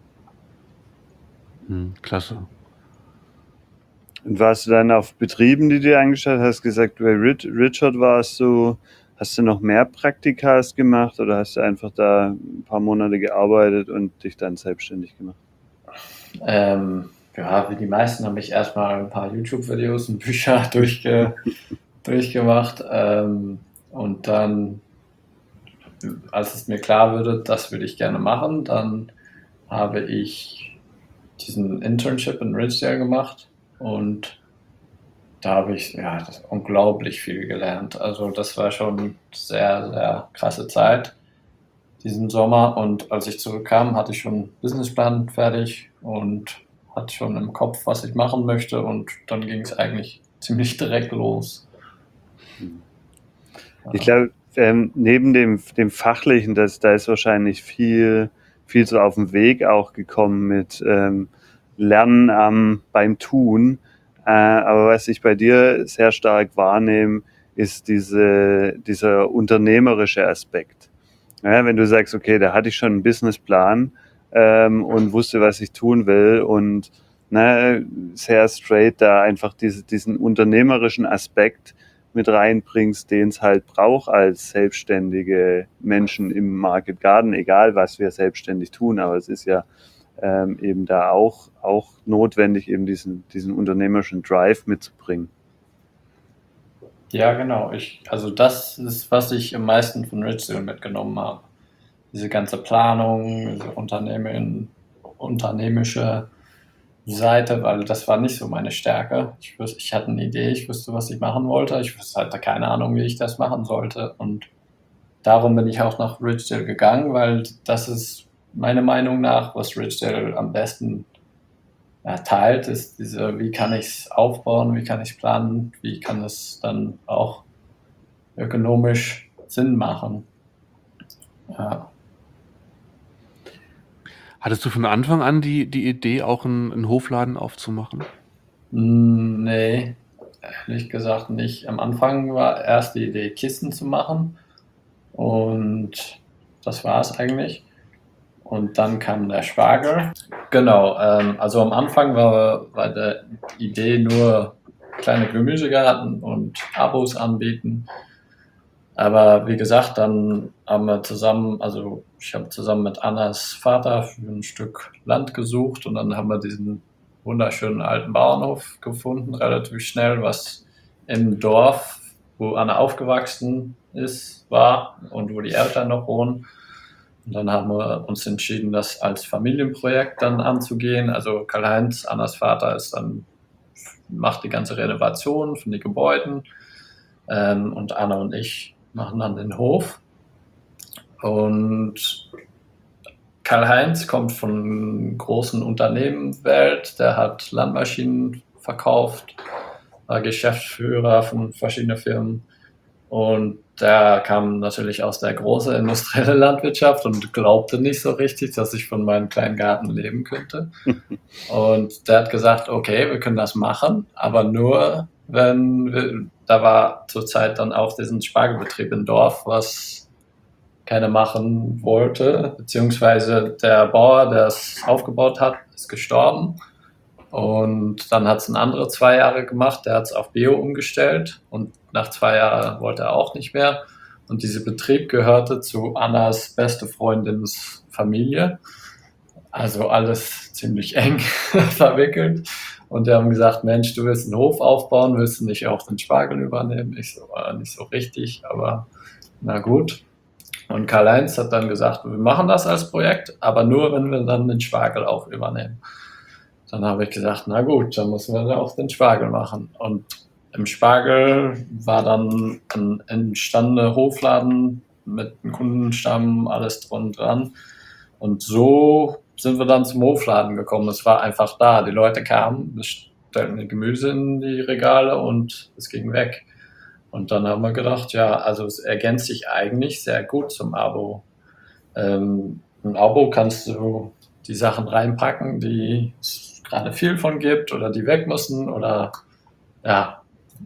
Mhm, klasse. Und warst du dann auf Betrieben, die du angeschaut hast, gesagt, bei Rich- Richard warst du, hast du noch mehr Praktikas gemacht oder hast du einfach da ein paar Monate gearbeitet und dich dann selbstständig gemacht? Ähm, ja, wie die meisten habe ich erstmal ein paar YouTube-Videos und Bücher durchge durchgemacht. Ähm, und dann, als es mir klar wurde, das würde ich gerne machen, dann habe ich diesen Internship in Ridgedale gemacht und da habe ich ja das unglaublich viel gelernt. Also das war schon sehr, sehr krasse Zeit diesen Sommer und als ich zurückkam, hatte ich schon einen Businessplan fertig und hatte schon im Kopf, was ich machen möchte und dann ging es eigentlich ziemlich direkt los. Ich glaube, ähm, neben dem, dem Fachlichen, das, da ist wahrscheinlich viel, viel so auf dem Weg auch gekommen mit ähm, Lernen am, beim Tun. Äh, aber was ich bei dir sehr stark wahrnehme, ist diese, dieser unternehmerische Aspekt. Ja, wenn du sagst, okay, da hatte ich schon einen Businessplan ähm, und wusste, was ich tun will und ne, sehr straight da einfach diese, diesen unternehmerischen Aspekt mit reinbringst, den es halt braucht als selbstständige Menschen im Market Garden, egal was wir selbstständig tun, aber es ist ja ähm, eben da auch, auch notwendig, eben diesen, diesen unternehmerischen Drive mitzubringen. Ja, genau. Ich, also das ist, was ich am meisten von Ridgedale mitgenommen habe. Diese ganze Planung, diese Unternehmen, unternehmische Seite, weil das war nicht so meine Stärke. Ich, wüs- ich hatte eine Idee, ich wusste, was ich machen wollte. Ich wusste halt keine Ahnung, wie ich das machen sollte. Und darum bin ich auch nach Ridgedale gegangen, weil das ist meiner Meinung nach, was Ridgedale am besten ja, teilt, ist diese, wie kann ich es aufbauen, wie kann ich es planen, wie kann es dann auch ökonomisch Sinn machen. Ja. Hattest du von Anfang an die die Idee, auch 'n 'n Hofladen aufzumachen? Hm, nee, ehrlich gesagt nicht. Am Anfang war erst die Idee, Kisten zu machen und das war es eigentlich. Und dann kam der Schwager. Genau, ähm, also am Anfang war, war die Idee nur kleine Gemüsegarten und Abos anbieten. Aber wie gesagt, dann haben wir zusammen, also ich habe zusammen mit Annas Vater für ein Stück Land gesucht und dann haben wir diesen wunderschönen alten Bauernhof gefunden, relativ schnell, was im Dorf, wo Anna aufgewachsen ist, war und wo die Eltern noch wohnen. Und dann haben wir uns entschieden, das als Familienprojekt dann anzugehen. Also Karl-Heinz, Annas Vater, ist dann, macht die ganze Renovation von den Gebäuden ähm, und Anna und ich machen dann den Hof. Und Karl-Heinz kommt von großen Unternehmenwelt, der hat Landmaschinen verkauft, war Geschäftsführer von verschiedenen Firmen und der kam natürlich aus der großen industriellen Landwirtschaft und glaubte nicht so richtig, dass ich von meinem kleinen Garten leben könnte. Und der hat gesagt, okay, wir können das machen, aber nur, wenn wir, da war zurzeit dann auch diesen Spargelbetrieb im Dorf, was keiner machen wollte, beziehungsweise der Bauer, der es aufgebaut hat, ist gestorben. Und dann hat es ein anderer zwei Jahre gemacht, der hat es auf Bio umgestellt und nach zwei Jahren wollte er auch nicht mehr. Und dieser Betrieb gehörte zu Annas beste Freundins Familie. Also alles ziemlich eng verwickelt. Und die haben gesagt, Mensch, du willst einen Hof aufbauen, willst du nicht auch den Spargel übernehmen? Ich so, äh, nicht so richtig, aber na gut. Und Karl-Heinz hat dann gesagt, wir machen das als Projekt, aber nur, wenn wir dann den Spargel auch übernehmen. Dann habe ich gesagt, na gut, dann müssen wir dann auch den Spargel machen. Und im Spargel war dann ein entstandener Hofladen mit einem Kundenstamm, alles drum und dran. Und so sind wir dann zum Hofladen gekommen. Es war einfach da. Die Leute kamen, stellten Gemüse in die Regale und es ging weg. Und dann haben wir gedacht, ja, also es ergänzt sich eigentlich sehr gut zum Abo. Ähm, Im Abo kannst du die Sachen reinpacken, die es gerade viel von gibt oder die weg müssen oder ja,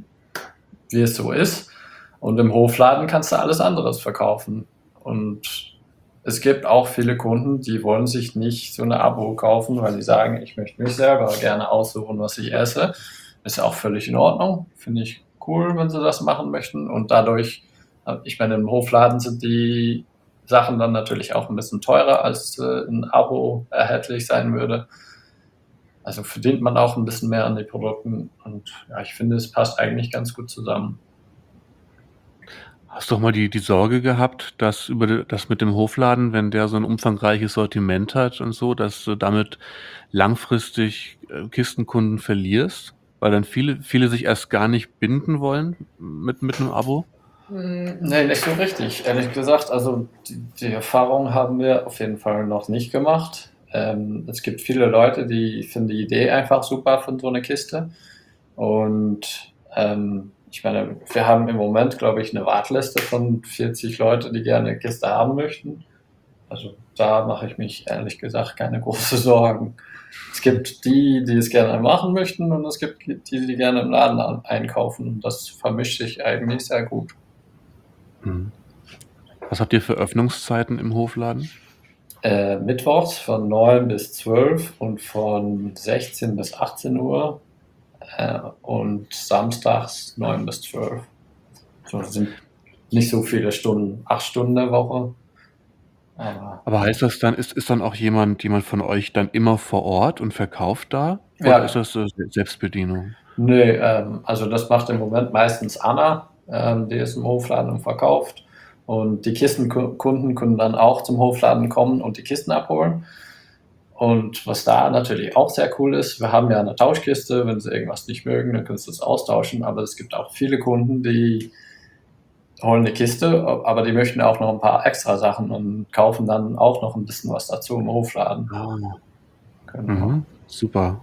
wie es so ist. Und im Hofladen kannst du alles anderes verkaufen. Und es gibt auch viele Kunden, die wollen sich nicht so eine Abo kaufen, weil sie sagen, ich möchte mich selber gerne aussuchen, was ich esse. Ist auch völlig in Ordnung. Finde ich cool, wenn sie das machen möchten. Und dadurch, ich meine, im Hofladen sind die Sachen dann natürlich auch ein bisschen teurer, als äh, ein Abo erhältlich sein würde. Also verdient man auch ein bisschen mehr an den Produkten. Und ja, ich finde, es passt eigentlich ganz gut zusammen. Hast du auch mal die, die Sorge gehabt, dass über die, das mit dem Hofladen, wenn der so ein umfangreiches Sortiment hat und so, dass du damit langfristig äh, Kistenkunden verlierst? Weil dann viele, viele sich erst gar nicht binden wollen mit, mit einem Abo? Nee, nicht so richtig, ehrlich gesagt. Also die, die Erfahrung haben wir auf jeden Fall noch nicht gemacht. Ähm, es gibt viele Leute, die finden die Idee einfach super von so einer Kiste. Und ähm, ich meine, wir haben im Moment, glaube ich, eine Warteliste von vierzig Leute, die gerne eine Kiste haben möchten. Also da mache ich mich ehrlich gesagt keine großen Sorgen. Es gibt die, die es gerne machen möchten und es gibt die, die gerne im Laden an- einkaufen. Und das vermischt sich eigentlich sehr gut. Hm. Was habt ihr für Öffnungszeiten im Hofladen? Äh, mittwochs von neun bis zwölf und von sechzehn bis achtzehn Uhr äh, und samstags neun bis zwölf. So das sind nicht so viele Stunden, acht Stunden in der Woche. Aber Aber heißt das dann, ist, ist dann auch jemand, jemand von euch dann immer vor Ort und verkauft da? Oder ja, ist das äh, Selbstbedienung? nee, ähm, also das macht im Moment meistens Anna, ähm, die ist im Hofladen und verkauft. Und die Kistenkunden können dann auch zum Hofladen kommen und die Kisten abholen. Und was da natürlich auch sehr cool ist, wir haben ja eine Tauschkiste, wenn sie irgendwas nicht mögen, dann können sie es austauschen. Aber es gibt auch viele Kunden, die holen eine Kiste, aber die möchten auch noch ein paar extra Sachen und kaufen dann auch noch ein bisschen was dazu im Hofladen. Ah, Genau. mhm, super.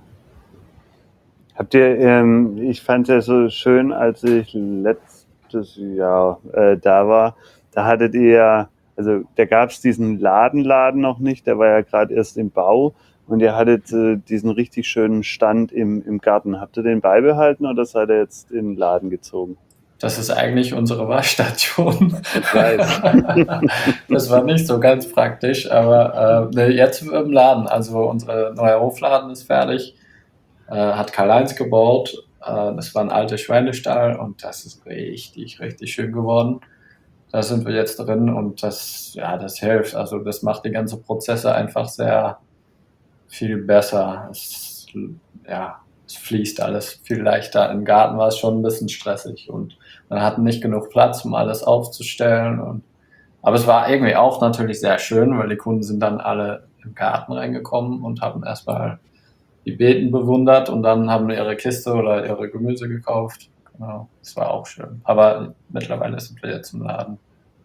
Habt ihr, ähm, ich fand es ja so schön, als ich letztes Jahr äh, da war, da hattet ihr ja, also da gab es diesen Ladenladen noch nicht, der war ja gerade erst im Bau und ihr hattet äh, diesen richtig schönen Stand im, im Garten. Habt ihr den beibehalten oder seid ihr jetzt in den Laden gezogen? Das ist eigentlich unsere Waschstation. Ich weiß. Das war nicht so ganz praktisch, aber äh, jetzt im Laden. Also unser neuer Hofladen ist fertig, äh, hat Karl-Heinz gebaut. Äh, das war ein alter Schweinestall und das ist richtig, richtig schön geworden. Da sind wir jetzt drin und das, ja, das hilft. Also das macht die ganzen Prozesse einfach sehr viel besser. Es, ja, es fließt alles viel leichter. Im Garten war es schon ein bisschen stressig und man hatte nicht genug Platz, um alles aufzustellen. Und, aber es war irgendwie auch natürlich sehr schön, weil die Kunden sind dann alle im Garten reingekommen und haben erstmal die Beeten bewundert und dann haben ihre Kiste oder ihre Gemüse gekauft. Genau, das war auch schön. Aber mittlerweile sind wir jetzt im Laden.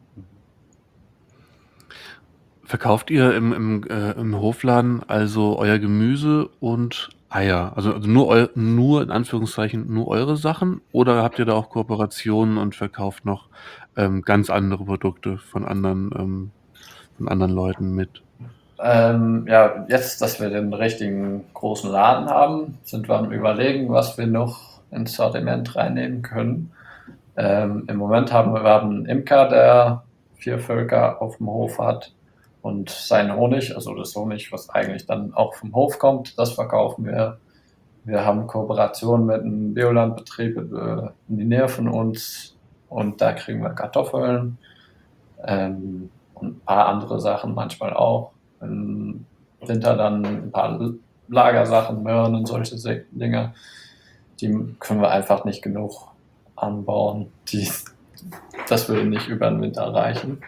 Verkauft ihr im, im, äh, im Hofladen also euer Gemüse und Eier? Also, also nur, eu, nur in Anführungszeichen nur eure Sachen? Oder habt ihr da auch Kooperationen und verkauft noch ähm, ganz andere Produkte von anderen, ähm, von anderen Leuten mit? Ähm, ja, jetzt, dass wir den richtigen großen Laden haben, sind wir am Überlegen, was wir noch ins Sortiment reinnehmen können. Ähm, Im Moment haben wir, wir haben einen Imker, der vier Völker auf dem Hof hat und seinen Honig, also das Honig, was eigentlich dann auch vom Hof kommt, das verkaufen wir. Wir haben Kooperation mit einem Biolandbetrieb äh, in die Nähe von uns und da kriegen wir Kartoffeln ähm, und ein paar andere Sachen manchmal auch. Im Winter dann ein paar Lagersachen, Möhren und solche Dinge. Die können wir einfach nicht genug anbauen. Die, das würde nicht über den Winter reichen.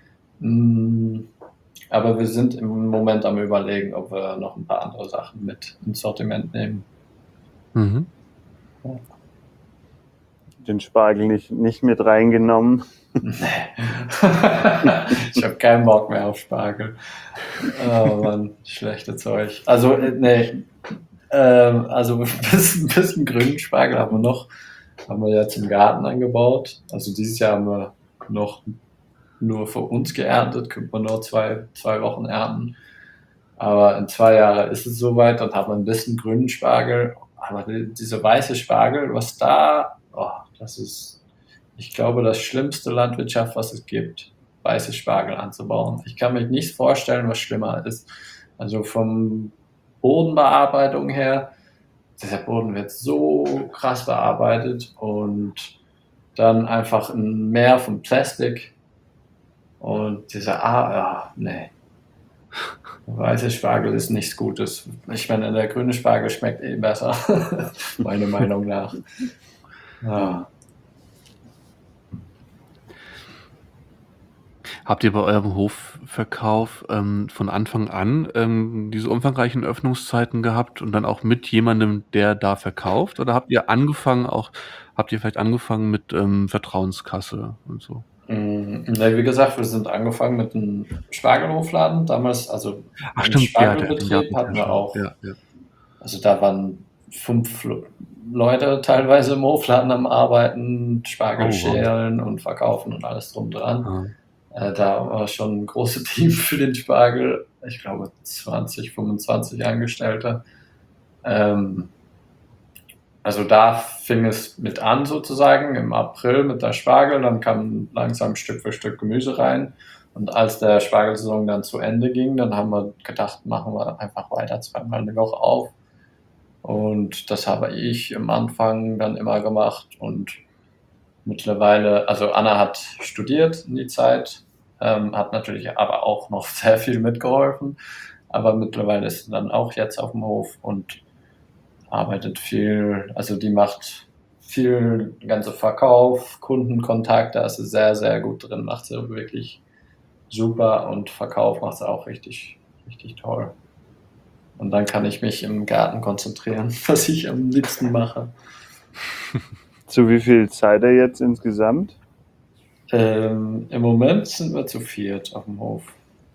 Aber wir sind im Moment am Überlegen, ob wir noch ein paar andere Sachen mit ins Sortiment nehmen. Mhm. Ja. Den Spargel nicht, nicht mit reingenommen. Nee. Ich habe keinen Bock mehr auf Spargel. Oh Mann, schlechte Zeug. Also, nee. Ähm, also ein bisschen, ein bisschen grünen Spargel haben wir noch. Haben wir jetzt im Garten angebaut. Also dieses Jahr haben wir noch nur für uns geerntet, können wir nur zwei, zwei Wochen ernten. Aber in zwei Jahren ist es soweit, dann haben wir ein bisschen grünen Spargel. Aber die, diese weiße Spargel, was da, oh, das ist, ich glaube, das schlimmste Landwirtschaft, was es gibt, weiße Spargel anzubauen. Ich kann mir nicht vorstellen, was schlimmer ist. Also vom Bodenbearbeitung her, dieser Boden wird so krass bearbeitet und dann einfach ein Meer von Plastik und dieser, ah, ja, nee. Weiße Spargel ist nichts Gutes. Ich meine, der grüne Spargel schmeckt eh besser, meiner Meinung nach. Ja. Habt ihr bei eurem Hofverkauf ähm, von Anfang an ähm, diese umfangreichen Öffnungszeiten gehabt und dann auch mit jemandem, der da verkauft? Oder habt ihr angefangen auch, habt ihr vielleicht angefangen mit ähm, Vertrauenskasse und so? Mm, ne, wie gesagt, wir sind angefangen mit einem Spargelhofladen. Damals, also Ach einen stimmt, ja, der, den gab Spargelbetrieb es ja hatten wir schon. auch. Ja, ja. Also da waren fünf Lo- Leute teilweise im Hofladen am Arbeiten, Spargel Oh, wow. schälen und verkaufen und alles drum dran. Ah. Äh, da war schon ein großes Team für den Spargel. Ich glaube zwanzig, fünfundzwanzig Angestellte. Ähm, also da fing es mit an sozusagen im April mit der Spargel, dann kam langsam Stück für Stück Gemüse rein. Und als der Spargelsaison dann zu Ende ging, dann haben wir gedacht, machen wir einfach weiter zweimal eine Woche auf. Und das habe ich am Anfang dann immer gemacht und mittlerweile, also Anna hat studiert in die Zeit, ähm, hat natürlich aber auch noch sehr viel mitgeholfen, aber mittlerweile ist sie dann auch jetzt auf dem Hof und arbeitet viel, also die macht viel, ganze Verkauf, Kundenkontakt, da ist sie sehr, sehr gut drin, macht sie wirklich super und Verkauf macht sie auch richtig, richtig toll. Und dann kann ich mich im Garten konzentrieren, was ich am liebsten mache. Zu wie viel seid ihr jetzt insgesamt? Ähm, Im Moment sind wir zu viert auf dem Hof.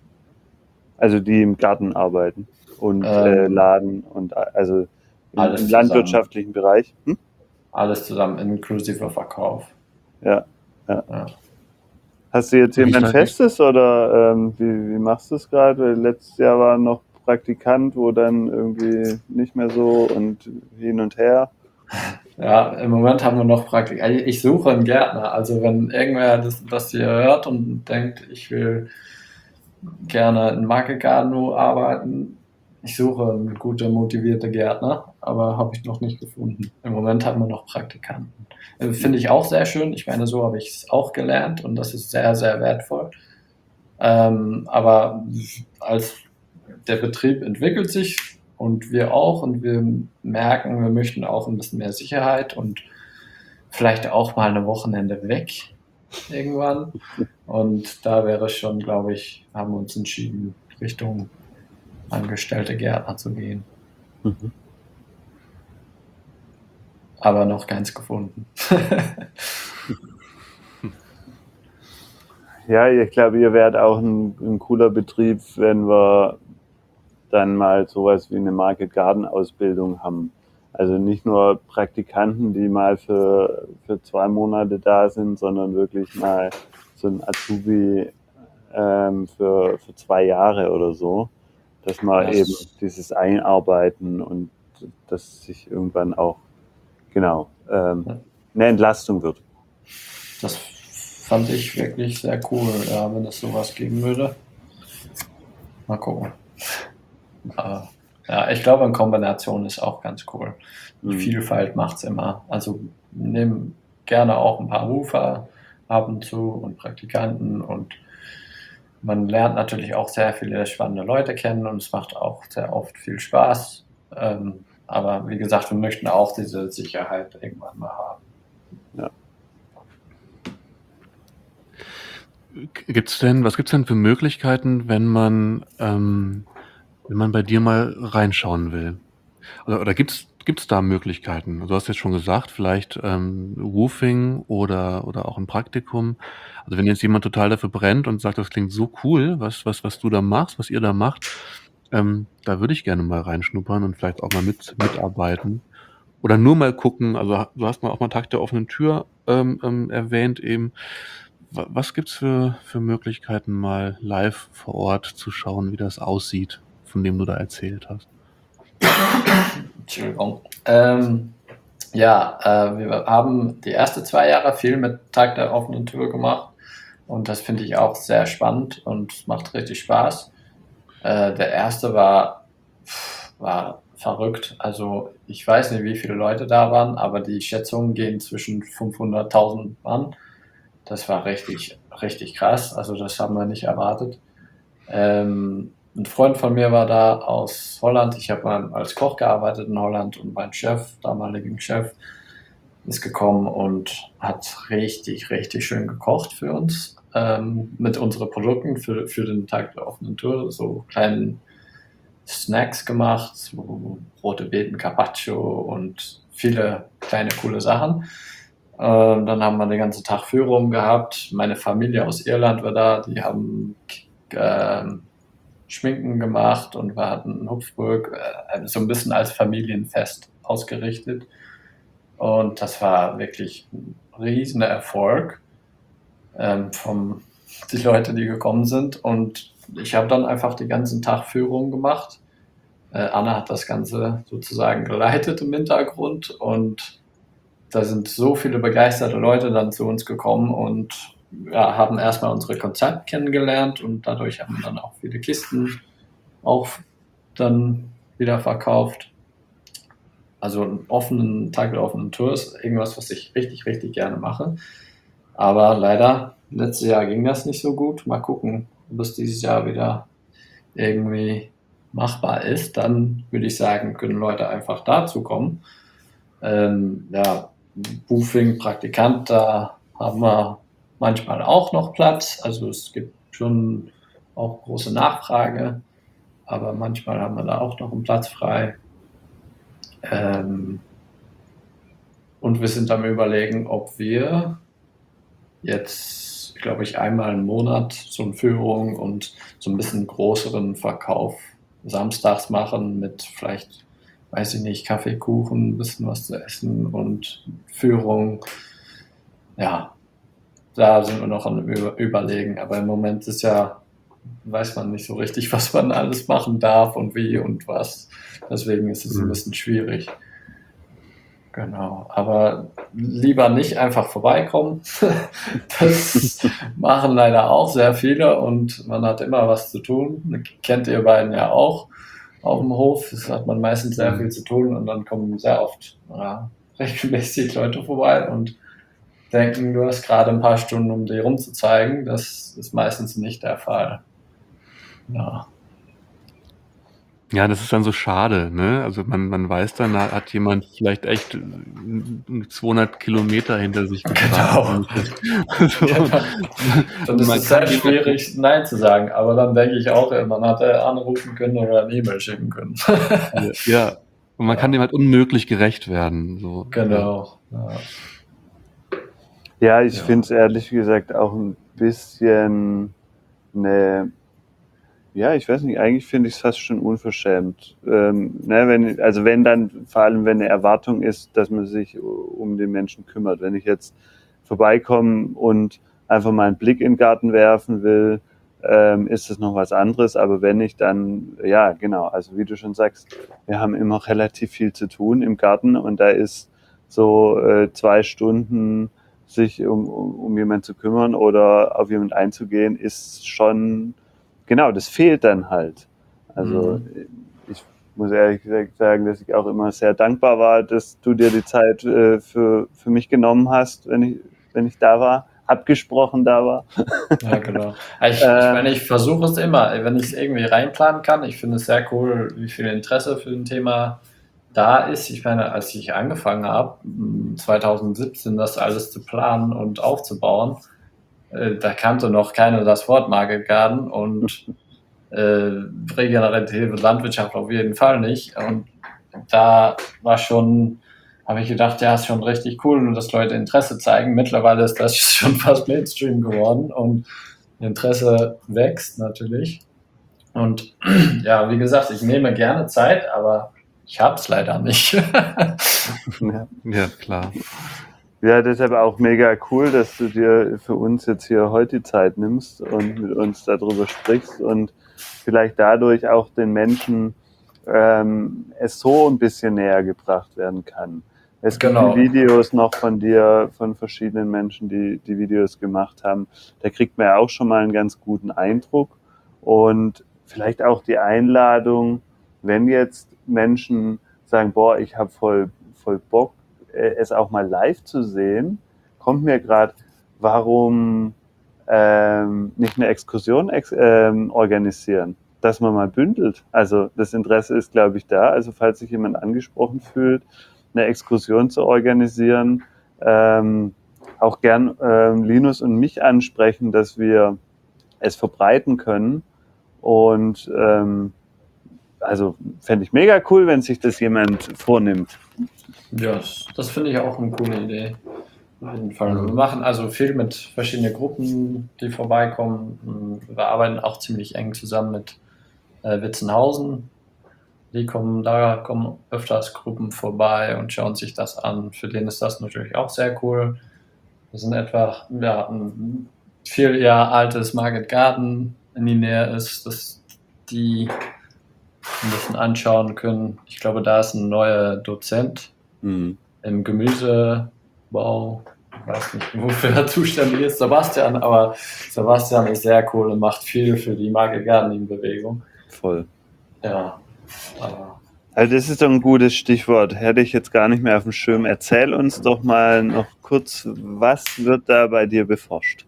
Also die im Garten arbeiten und Ähm, äh, Laden und äh, also im, alles im zusammen. landwirtschaftlichen Bereich. Hm? Alles zusammen, inklusive Verkauf. Ja, ja. Ja. Hast du jetzt Und wie jemand seid ihr- Festes oder ähm, wie, wie machst du es gerade? Weil letztes Jahr war noch Praktikant, wo dann irgendwie nicht mehr so und hin und her. Ja, im Moment haben wir noch Praktik. Also ich suche einen Gärtner. Also wenn irgendwer das, das hier hört und denkt, ich will gerne in Marke Gardeno arbeiten, ich suche einen guten, motivierten Gärtner, aber habe ich noch nicht gefunden. Im Moment haben wir noch Praktikanten. Äh, Finde ich auch sehr schön. Ich meine, so habe ich es auch gelernt und das ist sehr, sehr wertvoll. Ähm, aber als der Betrieb entwickelt sich und wir auch und wir merken, wir möchten auch ein bisschen mehr Sicherheit und vielleicht auch mal eine Wochenende weg irgendwann. Und da wäre schon, glaube ich, haben wir uns entschieden, Richtung angestellte Gärtner zu gehen. Mhm. Aber noch keins gefunden. Ja, ich glaube, ihr wärt auch ein, ein cooler Betrieb, wenn wir dann mal sowas wie eine Market Garden Ausbildung haben. Also nicht nur Praktikanten, die mal für, für zwei Monate da sind, sondern wirklich mal so ein Azubi ähm, für, für zwei Jahre oder so, dass man Das, eben dieses Einarbeiten und dass sich irgendwann auch, genau, ähm, eine Entlastung wird. das fand ich wirklich sehr cool, ja, wenn es sowas geben würde. Mal gucken. Aber, ja, ich glaube, in Kombination ist auch ganz cool. Die Mhm. Vielfalt macht es immer. Also nehmen gerne auch ein paar Rufer ab und zu und Praktikanten und man lernt natürlich auch sehr viele spannende Leute kennen und es macht auch sehr oft viel Spaß. Ähm, aber wie gesagt, wir möchten auch diese Sicherheit irgendwann mal haben. Ja. Gibt's denn, was gibt's denn für Möglichkeiten, wenn man, ähm, wenn man bei dir mal reinschauen will? Oder, oder gibt's, gibt's da Möglichkeiten? Du hast jetzt schon gesagt, vielleicht ähm, Roofing oder, oder auch ein Praktikum. Also wenn jetzt jemand total dafür brennt und sagt, das klingt so cool, was, was, was du da machst, was ihr da macht, ähm, da würde ich gerne mal reinschnuppern und vielleicht auch mal mit, mitarbeiten. Oder nur mal gucken, also du hast mal auch mal Tag der offenen Tür ähm, ähm, erwähnt eben. Wa- Was gibt's für, für Möglichkeiten, mal live vor Ort zu schauen, wie das aussieht, von dem du da erzählt hast? Entschuldigung. Ähm, ja, äh, wir haben die ersten zwei Jahre viel mit Tag der offenen Tür gemacht und das finde ich auch sehr spannend und macht richtig Spaß. Äh, der erste war, war verrückt. Also ich weiß nicht, wie viele Leute da waren, aber die Schätzungen gehen zwischen fünfhunderttausend Mann. Das war richtig, richtig krass. Also das haben wir nicht erwartet. Ähm, ein Freund von mir war da aus Holland. Ich habe mal als Koch gearbeitet in Holland und mein Chef, damaligen Chef, ist gekommen und hat richtig, richtig schön gekocht für uns ähm, mit unseren Produkten für, für den Tag der offenen Tür. So kleinen Snacks gemacht, so rote Beeten Carpaccio und viele kleine coole Sachen. Ähm, dann haben wir den ganzen Tag Führung gehabt. Meine Familie aus Irland war da, die haben ähm, Schminken gemacht und wir hatten Hupfburg äh, so ein bisschen als Familienfest ausgerichtet. Und das war wirklich ein riesen Erfolg ähm, von die Leute, die gekommen sind. Und ich habe dann einfach den ganzen Tag Führung gemacht. Äh, Anna hat das Ganze sozusagen geleitet im Hintergrund und da sind so viele begeisterte Leute dann zu uns gekommen und ja, haben erstmal unsere Konzept kennengelernt und dadurch haben wir dann auch viele Kisten auch dann wieder verkauft. Also einen offenen Tag der offenen Tour ist irgendwas, was ich richtig, richtig gerne mache. Aber leider, letztes Jahr ging das nicht so gut. Mal gucken, ob es dieses Jahr wieder irgendwie machbar ist. Dann würde ich sagen, können Leute einfach dazu kommen. Ähm, ja, Boofing, Praktikant, da haben wir manchmal auch noch Platz. Also es gibt schon auch große Nachfrage, aber manchmal haben wir da auch noch einen Platz frei. Ähm, und wir sind am Überlegen, ob wir jetzt, glaube ich, einmal im Monat so eine Führung und so ein bisschen größeren Verkauf samstags machen mit vielleicht, weiß ich nicht, Kaffee, Kuchen, ein bisschen was zu essen und Führung. Ja, da sind wir noch am Über Überlegen. Aber im Moment ist ja, weiß man nicht so richtig, was man alles machen darf und wie und was. Deswegen ist es ein Mhm. bisschen schwierig. Genau, aber lieber nicht einfach vorbeikommen. Das machen leider auch sehr viele und man hat immer was zu tun. Kennt ihr beiden ja auch. auf dem Hof. Das hat man meistens sehr viel zu tun und dann kommen sehr oft ja, regelmäßig Leute vorbei und denken, du hast gerade ein paar Stunden, um dir rumzuzeigen. Das ist meistens nicht der Fall. Ja. Ja, das ist dann so schade, ne? Also man, man weiß dann, da hat jemand vielleicht echt äh, zweihundert Kilometer hinter sich gebracht. Genau. Und das- also, Genau. Dann ist man es sehr kann jemand- schwierig, Nein zu sagen. Aber dann denke ich auch, man hätte anrufen können oder eine E-Mail schicken können. Ja, und man Ja. kann dem halt unmöglich gerecht werden. So. Genau. Ja. Ja, ich Ja. finde es ehrlich gesagt auch ein bisschen eine, ja, ich weiß nicht, eigentlich finde ich es fast schon unverschämt. Ähm, ne, wenn, also wenn dann, vor allem wenn eine Erwartung ist, dass man sich um den Menschen kümmert. Wenn ich jetzt vorbeikomme und einfach mal einen Blick in den Garten werfen will, ähm, ist das noch was anderes. Aber wenn ich dann, ja, genau, also wie du schon sagst, wir haben immer relativ viel zu tun im Garten und da ist so äh, zwei Stunden sich um, um, um jemanden zu kümmern oder auf jemanden einzugehen, ist schon, genau, das fehlt dann halt. Also Mhm. ich muss ehrlich gesagt sagen, dass ich auch immer sehr dankbar war, dass du dir die Zeit äh, für, für mich genommen hast, wenn ich, wenn ich da war, abgesprochen da war. Ja, genau. Ich, ich Ähm. meine, ich versuche es immer, wenn ich es irgendwie reinplanen kann. Ich finde es sehr cool, wie viel Interesse für ein Thema da ist. Ich meine, als ich angefangen habe, zwanzig siebzehn das alles zu planen und aufzubauen, äh, da kannte noch keiner das Wort Market Garden und äh, regenerative Landwirtschaft auf jeden Fall nicht. Und da war schon, habe ich gedacht, ja, ist schon richtig cool und dass Leute Interesse zeigen. Mittlerweile ist das schon fast Mainstream geworden und Interesse wächst natürlich. Und ja, wie gesagt, ich nehme gerne Zeit, aber ich habe es leider nicht. Ja. Ja, klar. Ja, deshalb auch mega cool, dass du dir für uns jetzt hier heute die Zeit nimmst und mit uns darüber sprichst und vielleicht dadurch auch den Menschen ähm, es so ein bisschen näher gebracht werden kann. Es gibt Genau. die Videos noch von dir, von verschiedenen Menschen, die die Videos gemacht haben. Da kriegt man ja auch schon mal einen ganz guten Eindruck und vielleicht auch die Einladung, wenn jetzt Menschen sagen, boah, ich habe voll, voll Bock, es auch mal live zu sehen, kommt mir gerade, warum ähm, nicht eine Exkursion ex ähm, organisieren, dass man mal bündelt. Also das Interesse ist, glaube ich, da. Also falls sich jemand angesprochen fühlt, eine Exkursion zu organisieren, ähm, auch gern ähm, Linus und mich ansprechen, dass wir es verbreiten können. Und ähm, also fände ich mega cool, wenn sich das jemand vornimmt. Ja, das, das finde ich auch eine coole Idee. Auf jeden Fall. Wir machen also viel mit verschiedenen Gruppen, die vorbeikommen. Wir arbeiten auch ziemlich eng zusammen mit äh, Witzenhausen. Die kommen, da kommen öfters Gruppen vorbei und schauen sich das an. Für den ist das natürlich auch sehr cool. Wir sind etwa ja, ein vier Jahre altes Market Garden in die Nähe ist, dass die ein bisschen anschauen können. Ich glaube, da ist ein neuer Dozent Mhm. im Gemüsebau. Ich weiß nicht, wofür er zuständig ist, Sebastian, aber Sebastian ist sehr cool und macht viel für die Market Gardening-Bewegung. Voll. Ja, aber Also das ist doch ein gutes Stichwort. Hätte ich jetzt gar nicht mehr auf dem Schirm. Erzähl uns doch mal noch kurz, was wird da bei dir beforscht?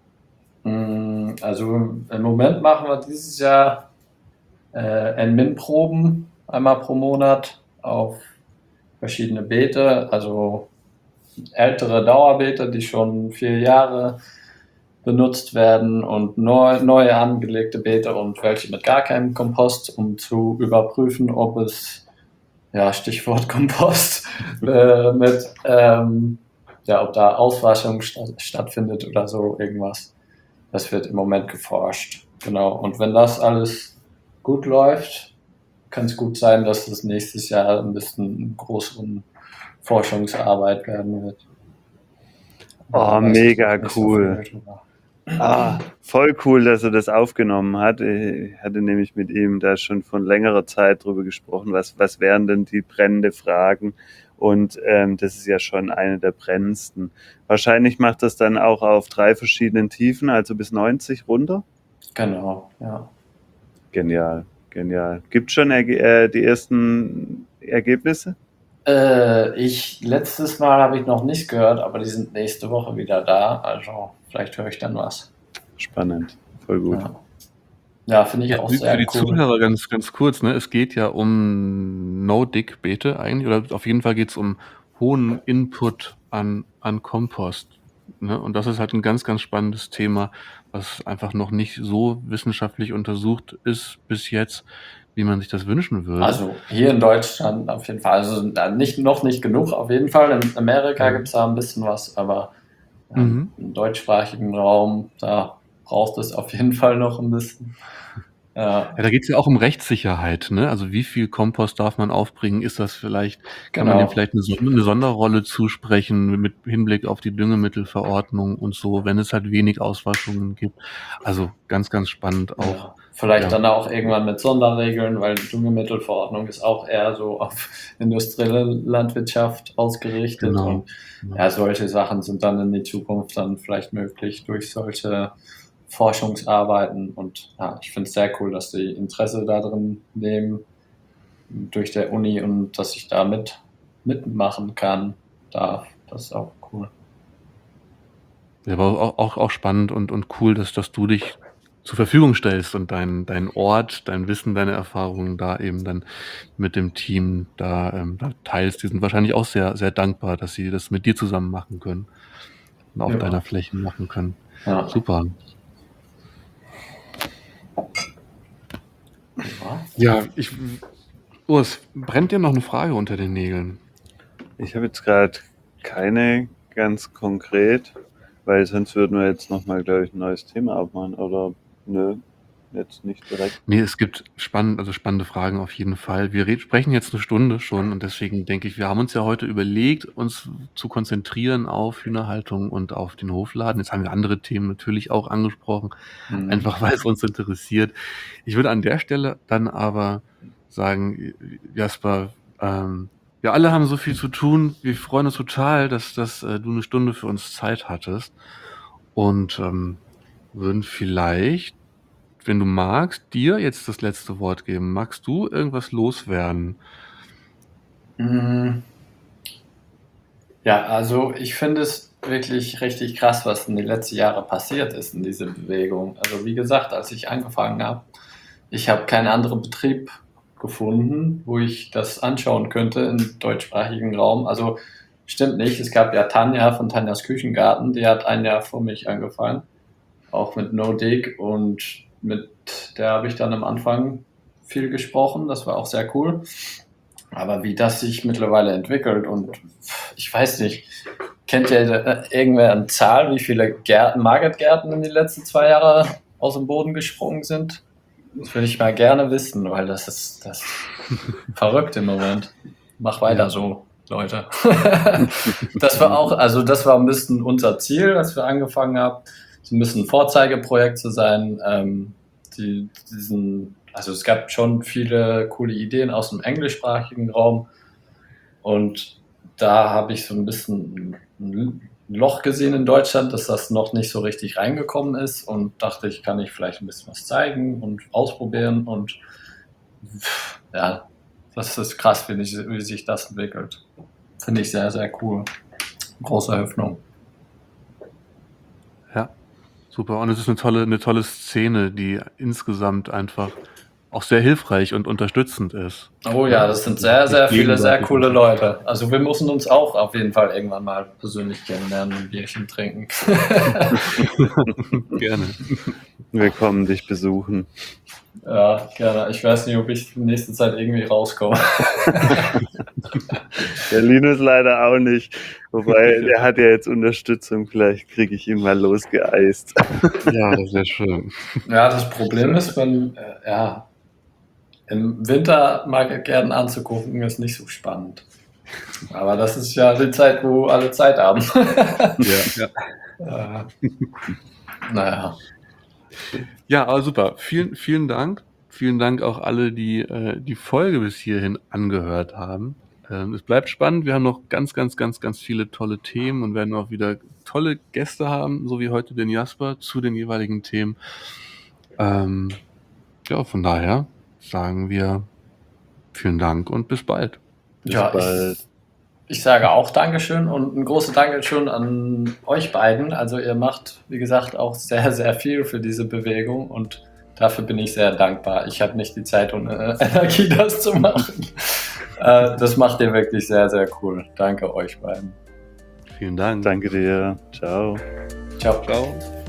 also im Moment machen wir dieses Jahr äh, N M I N-Proben einmal pro Monat auf verschiedene Beete, also ältere Dauerbeete, die schon vier Jahre benutzt werden und neu, neue angelegte Beete und welche mit gar keinem Kompost, um zu überprüfen, ob es, ja, Stichwort Kompost, äh, mit, ähm, ja, ob da Auswaschung st stattfindet oder so irgendwas. Das wird im Moment geforscht. Genau. Und wenn das alles gut läuft, kann es gut sein, dass es nächstes Jahr ein bisschen größeren Forschungsarbeit werden wird. Oh, mega cool. So Ah, voll cool, dass er das aufgenommen hat. Ich hatte nämlich mit ihm da schon von längerer Zeit drüber gesprochen, was, was wären denn die brennende Fragen? Und ähm, das ist ja schon eine der brennendsten. Wahrscheinlich macht das dann auch auf drei verschiedenen Tiefen, also bis neunzig runter. Genau, ja. Genial. Genial. Gibt es schon Erge äh, die ersten Ergebnisse? Äh, ich, letztes Mal habe ich noch nichts gehört, aber die sind nächste Woche wieder da. Also vielleicht höre ich dann was. Spannend. Voll gut. Ja, ja finde ich Ja, auch für sehr die cool. Zuhörer ganz, ganz kurz, ne? Es geht ja um No-Dig-Beete eigentlich, oder auf jeden Fall geht es um hohen Input an, an Kompost. Ne? Und das ist halt ein ganz, ganz spannendes Thema, was einfach noch nicht so wissenschaftlich untersucht ist bis jetzt, wie man sich das wünschen würde. Also hier in Deutschland auf jeden Fall. Also nicht, noch nicht genug auf jeden Fall. In Amerika Mhm. gibt es da ein bisschen was, aber ja, Mhm. im deutschsprachigen Raum, da braucht es auf jeden Fall noch ein bisschen. Ja, Ja, da geht es ja auch um Rechtssicherheit, ne? Also wie viel Kompost darf man aufbringen? Ist das vielleicht, kann man dem genau. vielleicht eine, Son- eine Sonderrolle zusprechen mit Hinblick auf die Düngemittelverordnung und so, wenn es halt wenig Auswaschungen gibt. Also ganz, ganz spannend auch. Ja, vielleicht Ja. dann auch irgendwann mit Sonderregeln, weil die Düngemittelverordnung ist auch eher so auf industrielle Landwirtschaft ausgerichtet. Genau. Und Genau. ja, solche Sachen sind dann in die Zukunft dann vielleicht möglich durch solche Forschungsarbeiten. Und ja, ich finde es sehr cool, dass die Interesse darin nehmen durch der Uni und dass ich da mit, mitmachen kann, darf. Das ist auch cool. Ja, aber auch, auch, auch spannend und, und cool, dass, dass du dich zur Verfügung stellst und dein, dein Ort, dein Wissen, deine Erfahrungen da eben dann mit dem Team da, ähm, da teilst. Die sind wahrscheinlich auch sehr, sehr dankbar, dass sie das mit dir zusammen machen können und auf Ja. deiner Fläche machen können. Ja. Super. Ja. Ja, ich, Urs, brennt dir noch eine Frage unter den Nägeln? Ich habe jetzt gerade keine ganz konkret, weil sonst würden wir jetzt nochmal, glaube ich, ein neues Thema aufmachen. Oder nö, jetzt nicht direkt. Nee, es gibt spannend, also spannende Fragen auf jeden Fall. Wir red, sprechen jetzt eine Stunde schon und deswegen denke ich, wir haben uns ja heute überlegt, uns zu konzentrieren auf Hühnerhaltung und auf den Hofladen. Jetzt haben wir andere Themen natürlich auch angesprochen, Mhm. einfach weil es uns interessiert. Ich würde an der Stelle dann aber sagen, Jasper, ähm, wir alle haben so viel zu tun. Wir freuen uns total, dass, dass äh, du eine Stunde für uns Zeit hattest und ähm, würden vielleicht, wenn du magst, dir jetzt das letzte Wort geben. Magst du irgendwas loswerden? Mm. Ja, also ich finde es wirklich richtig krass, was in den letzten Jahren passiert ist in dieser Bewegung. Also wie gesagt, als ich angefangen habe, ich habe keinen anderen Betrieb gefunden, wo ich das anschauen könnte im deutschsprachigen Raum. Also stimmt nicht, es gab ja Tanja von Tanjas Küchengarten, die hat ein Jahr vor mich angefangen, auch mit No Dig, und mit der habe ich dann am Anfang viel gesprochen, das war auch sehr cool. Aber wie das sich mittlerweile entwickelt, und ich weiß nicht, kennt ihr äh, irgendwer eine Zahl, wie viele Gärten, Market-Gärten in den letzten zwei Jahren aus dem Boden gesprungen sind? Das würde ich mal gerne wissen, weil das ist, das ist verrückt im Moment. Mach weiter Ja. so, Leute. Das war auch, also das war ein bisschen unser Ziel, als wir angefangen haben. Es müssen ein Vorzeigeprojekt zu sein. Ähm, die, diesen, also es gab schon viele coole Ideen aus dem englischsprachigen Raum, und da habe ich so ein bisschen ein Loch gesehen in Deutschland, dass das noch nicht so richtig reingekommen ist, und dachte ich, kann ich vielleicht ein bisschen was zeigen und ausprobieren, und pff, ja, das ist krass, wie, ich, wie sich das entwickelt. Finde ich sehr, sehr cool. Große Öffnung. Ja, super. Und es ist eine tolle, eine tolle Szene, die insgesamt einfach auch sehr hilfreich und unterstützend ist. Oh ja, das sind sehr, sehr viele sehr coole Leute. Also wir müssen uns auch auf jeden Fall irgendwann mal persönlich kennenlernen und ein Bierchen trinken. Gerne. Wir kommen dich besuchen. Ja, gerne. Ich weiß nicht, ob ich in nächster Zeit irgendwie rauskomme. Der Linus leider auch nicht. Wobei, der hat ja jetzt Unterstützung. Vielleicht kriege ich ihn mal losgeeist. Ja, das wäre schön. Ja, das Problem ist, wenn, äh, ja, im Winter Market-Gärten anzugucken, ist nicht so spannend. Aber das ist ja die Zeit, wo alle Zeit haben. Ja, ja. äh, naja. Ja, aber super. Vielen, vielen Dank. Vielen Dank auch alle, die äh, die Folge bis hierhin angehört haben. Ähm, es bleibt spannend. Wir haben noch ganz, ganz, ganz, ganz viele tolle Themen und werden auch wieder tolle Gäste haben, so wie heute den Jasper, zu den jeweiligen Themen. Ähm, ja, von daher sagen wir vielen Dank und bis bald. Bis Ja, bald. ich, ich sage auch Dankeschön und ein großes Dankeschön an euch beiden. Also ihr macht, wie gesagt, auch sehr, sehr viel für diese Bewegung und dafür bin ich sehr dankbar. Ich habe nicht die Zeit und äh, Energie, das zu machen. äh, das macht ihr wirklich sehr, sehr cool. Danke euch beiden. Vielen Dank. Danke dir. Ciao. Ciao. Ciao.